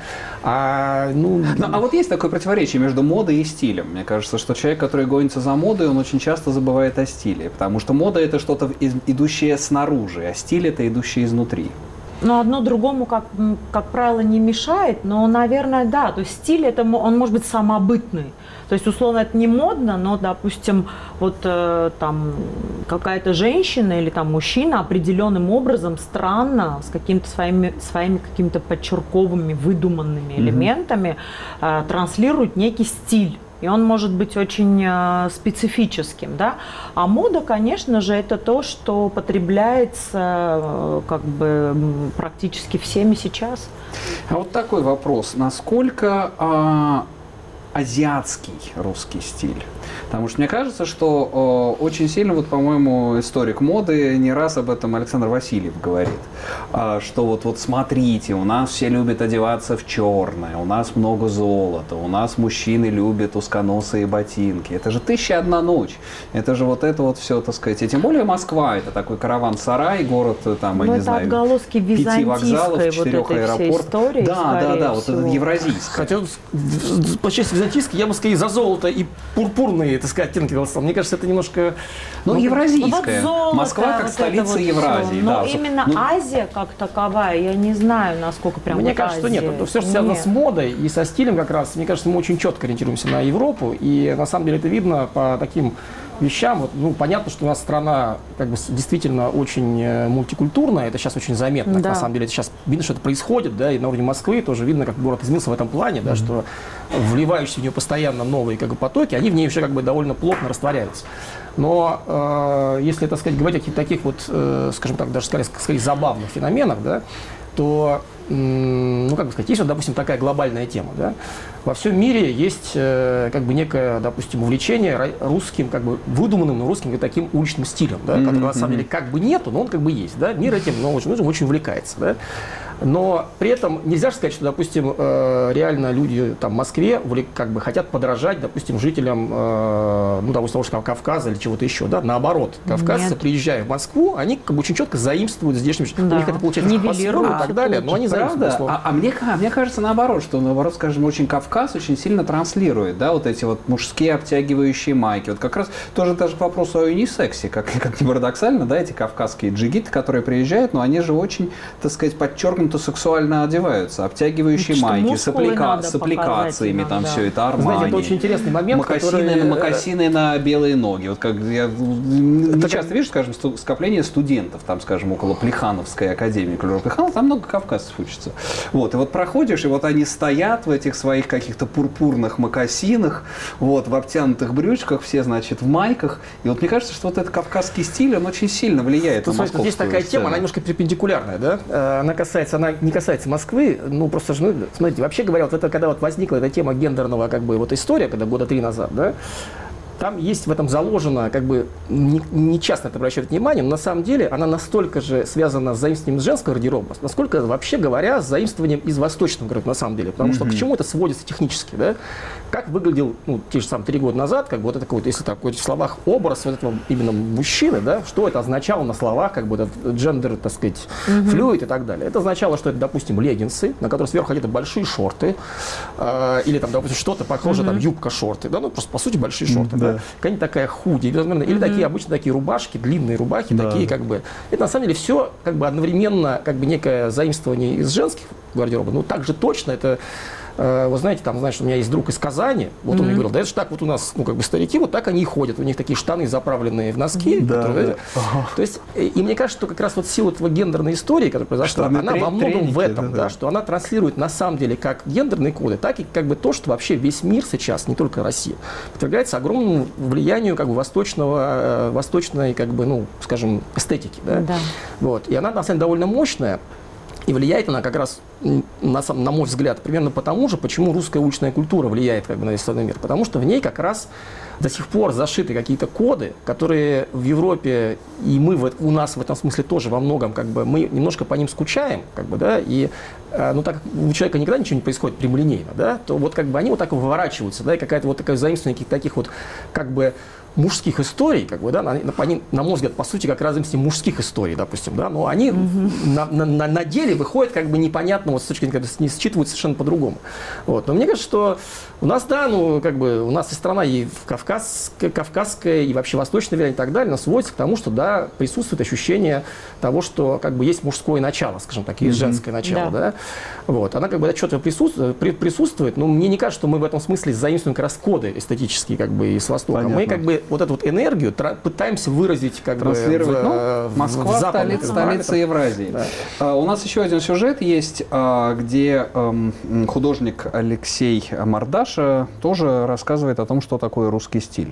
Да. А вот есть такое противоречие между модой и стилем. Мне кажется, что человек, который гонится за модой, он очень часто забывает о стиле, потому что мода – это что-то идущее снаружи, а стиль – это идущее изнутри. Но одно другому, как правило, не мешает, но, наверное, да, то есть стиль, он может быть самобытный. То есть, условно, это не модно, но, допустим, вот там какая-то женщина или там мужчина определенным образом странно, с какими-то своими какими-то подчерковыми, выдуманными элементами транслирует некий стиль. И он может быть очень специфическим, да. А мода, конечно же, это то, что потребляется как бы практически всеми сейчас. А вот такой вопрос. Насколько азиатский русский стиль? Потому что мне кажется, что очень сильно, вот, по-моему, историк моды, не раз об этом Александр Васильев говорит, что вот смотрите, у нас все любят одеваться в черное, у нас много золота, у нас мужчины любят узконосые ботинки. Это же 1001 ночь. Это же вот это вот все, так сказать. И тем более Москва, это такой караван-сарай, город, там, я не знаю, 5 вокзалов, 4 аэропортов. Истории, да, вот этот евразийский. Хотел по чести византийский, я бы скорее за золото и пурпурные, так сказать, оттенки голосовал. Мне кажется, это немножко... Ну, евразийская. Вот золото, Москва как вот столица вот Евразии. Но да. именно Азия как таковая, я не знаю, насколько прям Мне вот кажется, что Азия. нет. Это все, что связано с модой и со стилем как раз. Мне кажется, мы очень четко ориентируемся на Европу. И на самом деле это видно по таким вещам. Вот, ну, понятно, что у нас страна как бы действительно очень мультикультурная. Это сейчас очень заметно. Да. На самом деле это сейчас видно, что это происходит. Да, и на уровне Москвы тоже видно, как город изменился в этом плане, да, что вливающиеся в нее постоянно новые как бы, потоки, они в ней еще как бы довольно плотно растворяются. Но если, так сказать, говорить о каких-то таких вот, скажем так, даже скорее забавных феноменах, да, то, ну, как бы сказать, есть вот, допустим, такая глобальная тема, да. Во всем мире есть, как бы, некое, допустим, увлечение русским, как бы, выдуманным, но русским таким уличным стилем, да, которого, на самом деле, как бы нету, но он как бы есть, да. Мир этим, ну, очень увлекается, да. Но при этом нельзя же сказать, что, допустим, реально люди там, в Москве как бы хотят подражать, допустим, жителям, ну, того же Кавказа или чего-то еще, да, наоборот. Кавказцы, приезжая в Москву, они как бы очень четко заимствуют здешним, да. У них это получается по-своему и так далее, но они заимствуют. А мне кажется наоборот, что, наоборот, скажем, очень Кавказ очень сильно транслирует, да, вот эти вот мужские обтягивающие майки. Вот как раз тоже даже к вопросу о юнисексе, как ни парадоксально, да, эти кавказские джигиты, которые приезжают, но они же очень, так сказать, подчеркнуто сексуально одеваются, обтягивающие майки, с аппликациями, там да. Все это, Армани. Знаете, это очень интересный момент, Мокасины на белые ноги. Вот как я не часто вижу, скажем, скопление студентов, там, скажем, около Плехановской академии Клюра Плеханова, там много кавказцев учатся. Вот, и вот проходишь, и вот они стоят в этих своих каких-то пурпурных мокасинах, вот, в обтянутых брючках, все, значит, в майках. И вот мне кажется, что вот этот кавказский стиль, он очень сильно влияет на московскую Здесь такая сцену. тема, она немножко перпендикулярная, да? Она не касается Москвы, ну, просто, смотрите, вообще говоря, вот это, когда вот возникла эта тема гендерного, как бы, вот история, когда года 3 назад, да, там есть в этом заложено, как бы, не часто это обращают внимание, но на самом деле она настолько же связана с заимствованием из женского гардероба, насколько, вообще говоря, с заимствованием из восточного гардероба, на самом деле. Потому что к чему это сводится технически, да? Как выглядел, ну, те же самые 3 года назад, как бы вот это какой-то, если так в словах, образ вот этого именно мужчины, да, что это означало на словах, как бы этот джендер, так сказать, флюид и так далее. Это означало, что это, допустим, леггинсы, на которых сверху одеты большие шорты, или там, допустим, что-то похожее, там, юбка-шорты, да, ну, просто, по сути, большие шорты, да. Какая-нибудь такая худи, или такие обычно такие рубашки, длинные рубахи, такие как бы. Это на самом деле все как бы одновременно как бы некое заимствование из женских гардероба. Ну также точно это. Вы знаете, там, знаешь, у меня есть друг из Казани, вот он мне говорил, да это же так вот у нас, ну, как бы старики, вот так они и ходят, у них такие штаны заправленные в носки. То есть, и мне кажется, что как раз вот сила этого гендерной истории, которая произошла, она во многом в этом, да, что она транслирует на самом деле как гендерные коды, так и как бы то, что вообще весь мир сейчас, не только Россия, подвергается огромному влиянию как бы восточной, как бы, ну, скажем, эстетики. Да? Да. Вот. И она, на самом деле, довольно мощная. И влияет она как раз, на мой взгляд, примерно потому же, почему русская уличная культура влияет как бы на весь остальной мир. Потому что в ней как раз до сих пор зашиты какие-то коды, которые в Европе, и у нас в этом смысле тоже во многом, как бы, мы немножко по ним скучаем, как бы, да, и ну, так как у человека никогда ничего не происходит прямолинейно, да, то вот как бы они вот так выворачиваются, да, и какая-то вот такая заимствование каких-то таких вот, как бы, мужских историй, как бы, да, они, на мой взгляд, по сути, как раз им мужских историй, допустим, да, но они на деле выходят как бы непонятно, вот с точки зрения, не считывают совершенно по-другому. Вот. Но мне кажется, что у нас, да, ну, как бы, у нас и страна и кавказская, и вообще восточное влияние и так далее, но сводится к тому, что, да, присутствует ощущение того, что, как бы, есть мужское начало, скажем так, есть женское начало, да. Вот. Она, как бы, что-то присутствует, но мне не кажется, что мы в этом смысле заимствуем как раз коды эстетические, как бы, из Востока. Понятно. Мы, как бы, вот эту вот энергию пытаемся выразить как бы Москва, столица Евразии. Да. У нас еще один сюжет есть, где художник Алексей Мардаша тоже рассказывает о том, что такое русский стиль.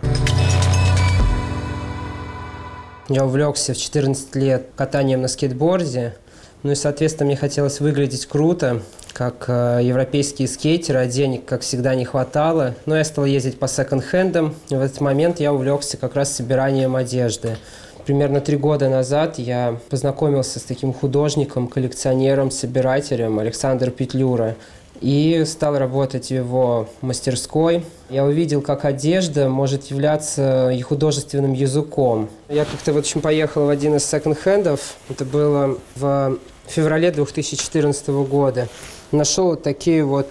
Я увлекся в 14 лет катанием на скейтборде. Ну и, соответственно, мне хотелось выглядеть круто, как европейские скейтеры, а денег, как всегда, не хватало. Но я стал ездить по секонд-хендам, и в этот момент я увлекся как раз собиранием одежды. Примерно 3 года назад я познакомился с таким художником, коллекционером, собирателем Александром Петлюра и стал работать в его мастерской. Я увидел, как одежда может являться и художественным языком. Я как-то, в общем, поехал в один из секонд-хендов. Это было в феврале 2014 года. Нашел вот такие вот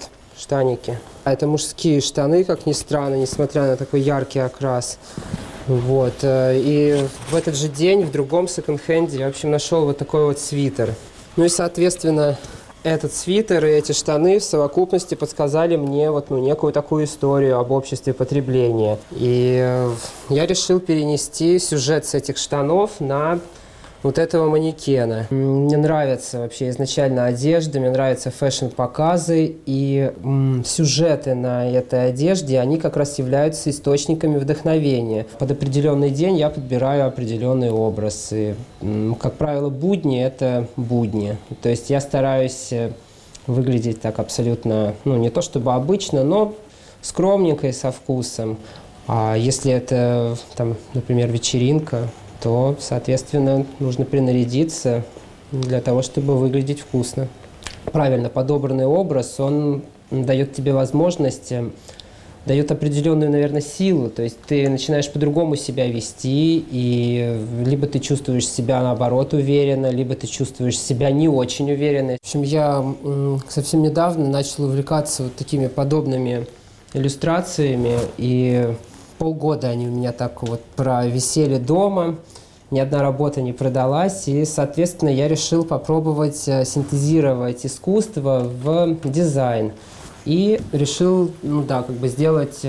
штаники. Это мужские штаны, как ни странно, несмотря на такой яркий окрас. Вот. И в этот же день в другом секонд-хенде я, в общем, нашел вот такой вот свитер. Ну и, соответственно, этот свитер и эти штаны в совокупности подсказали мне вот, некую такую историю об обществе потребления. И я решил перенести сюжет с этих штанов на вот этого манекена. Мне нравится вообще изначально одежда, мне нравятся фэшн-показы, и сюжеты на этой одежде, они как раз являются источниками вдохновения. Под определенный день я подбираю определенный образ. И, как правило, будни – это будни. То есть я стараюсь выглядеть так абсолютно, не то чтобы обычно, но скромненько и со вкусом. А если это, там, например, вечеринка, то, соответственно, нужно принарядиться для того, чтобы выглядеть вкусно. Правильно подобранный образ, он дает тебе возможность, дает определенную, наверное, силу. То есть ты начинаешь по-другому себя вести, и либо ты чувствуешь себя, наоборот, уверенно, либо ты чувствуешь себя не очень уверенно. В общем, я совсем недавно начал увлекаться вот такими подобными иллюстрациями, и полгода они у меня так вот провисели дома, ни одна работа не продалась, и, соответственно, я решил попробовать синтезировать искусство в дизайн. И решил, сделать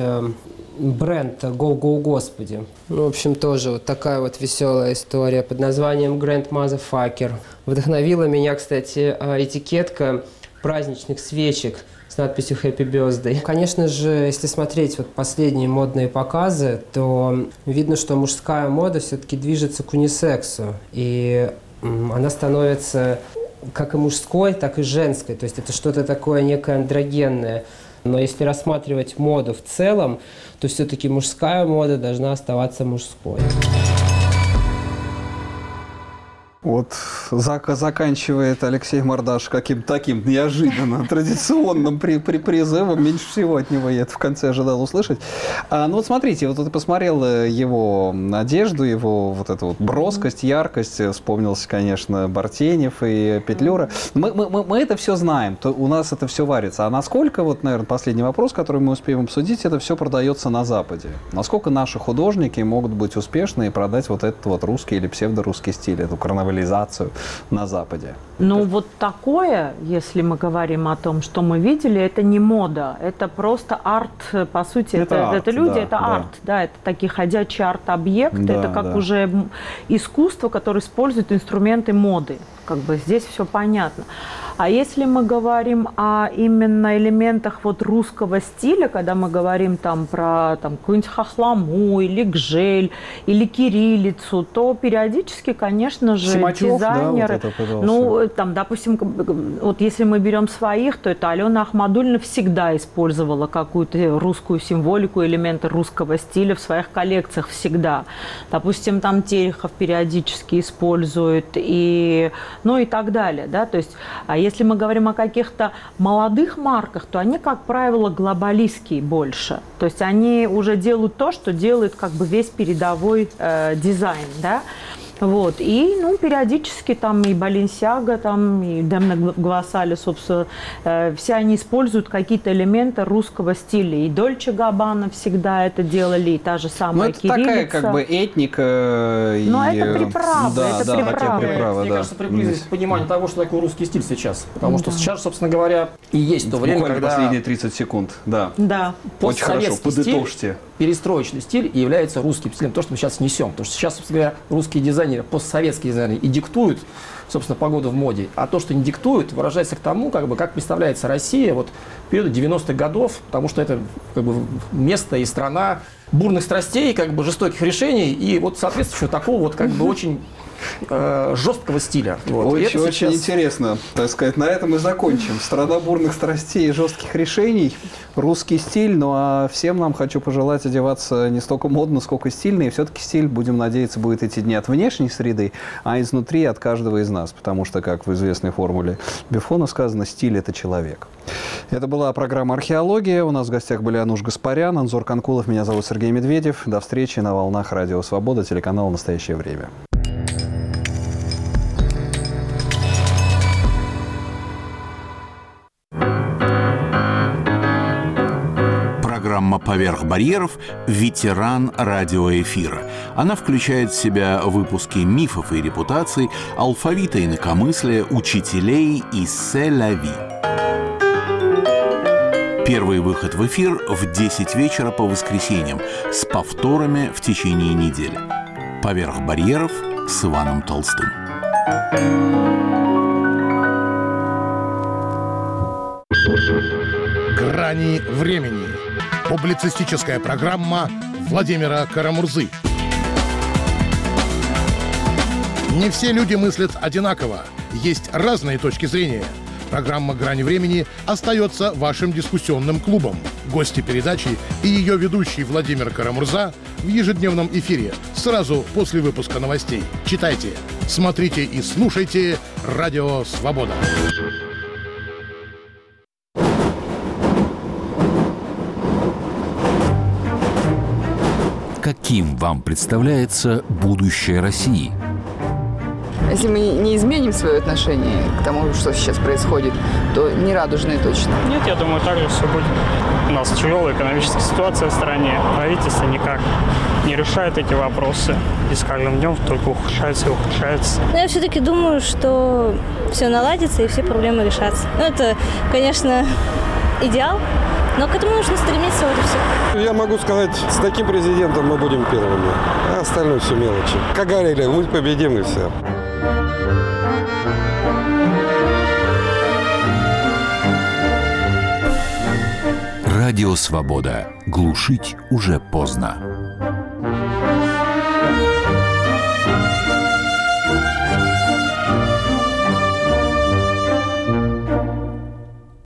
бренд «Go, Go, Господи». В общем, тоже вот такая вот веселая история под названием «Grand Motherfucker». Вдохновила меня, кстати, этикетка праздничных свечек с надписью «Happy Birthday». Конечно же, если смотреть вот последние модные показы, то видно, что мужская мода все-таки движется к унисексу. И она становится как и мужской, так и женской. То есть это что-то такое некое андрогенное. Но если рассматривать моду в целом, то все-таки мужская мода должна оставаться мужской. Вот заканчивает Алексей Мордаш каким-то таким неожиданно традиционным призывом. Меньше всего от него я это в конце ожидал услышать. Вот смотрите, вот ты посмотрел его одежду, его вот эту вот броскость, яркость. Вспомнился, конечно, Бартенев и Петлюра. Мы это все знаем, у нас это все варится. А насколько, вот, наверное, последний вопрос, который мы успеем обсудить, это все продается на Западе? Насколько наши художники могут быть успешны и продать вот этот вот русский или псевдорусский стиль, эту карнавализацию на Западе? Вот такое, если мы говорим о том, что мы видели, это не мода, это просто арт, по сути, это люди, это арт, это такие ходячие арт-объекты, это как уже искусство, которое использует инструменты моды. Как бы здесь все понятно. А если мы говорим о именно элементах вот русского стиля, когда мы говорим там про какую-нибудь хохлому или гжель или кириллицу, то периодически, конечно же, Симачев, дизайнеры, допустим, вот если мы берем своих, то это Алена Ахмадульна всегда использовала какую-то русскую символику, элементы русского стиля в своих коллекциях всегда. Допустим, там Терехов периодически использует и так далее, да, то есть, а если мы говорим о каких-то молодых марках, то они, как правило, глобалистские больше, то есть они уже делают то, что делает как бы весь передовой дизайн, да. Вот. И периодически там и Баленсиага, там и Демна Гвасали, собственно, все они используют какие-то элементы русского стиля. И Дольче Габбана всегда это делали, и та же самая кириллица. Это такая как бы этника. Но это приправы, Мне кажется, приблизить к пониманию того, что такое русский стиль сейчас. Потому что сейчас, собственно говоря, и есть то время, буквально когда... последние 30 секунд, да. Очень хорошо, подытожьте. Перестроечный стиль и является русским стилем, то, что мы сейчас несем. Потому что сейчас, собственно говоря, русские дизайнеры, постсоветские дизайнеры и диктуют, собственно, погоду в моде. А то, что не диктуют, выражается к тому, как представляется Россия вот в период 90-х годов, потому что это место и страна бурных страстей, жестоких решений и вот соответствующего такого очень жесткого стиля. Очень интересно, так сказать, на этом и закончим. Страна бурных страстей и жестких решений, русский стиль, а всем нам хочу пожелать одеваться не столько модно, сколько стильно, и все-таки стиль, будем надеяться, будет идти не от внешней среды, а изнутри, от каждого из нас, потому что, как в известной формуле Бифона сказано, стиль – это человек. Это была программа «Археология». У нас в гостях были Ануш Гаспарян, Анзор Канкулов, меня зовут Сергей Медведев. До встречи на волнах Радио Свобода, телеканал «Настоящее время». Программа «Поверх барьеров» – ветеран радиоэфира. Она включает в себя выпуски мифов и репутаций, алфавита инакомыслия, учителей и «Се-ля-ви». Первый выход в эфир в 10 вечера по воскресеньям с повторами в течение недели. «Поверх барьеров» с Иваном Толстым. «Грани времени». Публицистическая программа Владимира Карамурзы. Не все люди мыслят одинаково. Есть разные точки зрения. Программа «Грани времени» остается вашим дискуссионным клубом. Гости передачи и ее ведущий Владимир Карамурза в ежедневном эфире сразу после выпуска новостей. Читайте, смотрите и слушайте «Радио Свобода». Каким вам представляется будущее России? Если мы не изменим свое отношение к тому, что сейчас происходит, то не радужное точно. Нет, я думаю, так же все будет. У нас тяжелая экономическая ситуация в стране. Правительство никак не решает эти вопросы. И с каждым днем только ухудшается и ухудшается. Но я все-таки думаю, что все наладится и все проблемы решатся. Ну, это, конечно, идеал, но к этому нужно стремиться, вот и все. Я могу сказать, с таким президентом мы будем первыми, а остальное все мелочи. Как говорили, мы победим и все. Радио «Свобода». Глушить уже поздно.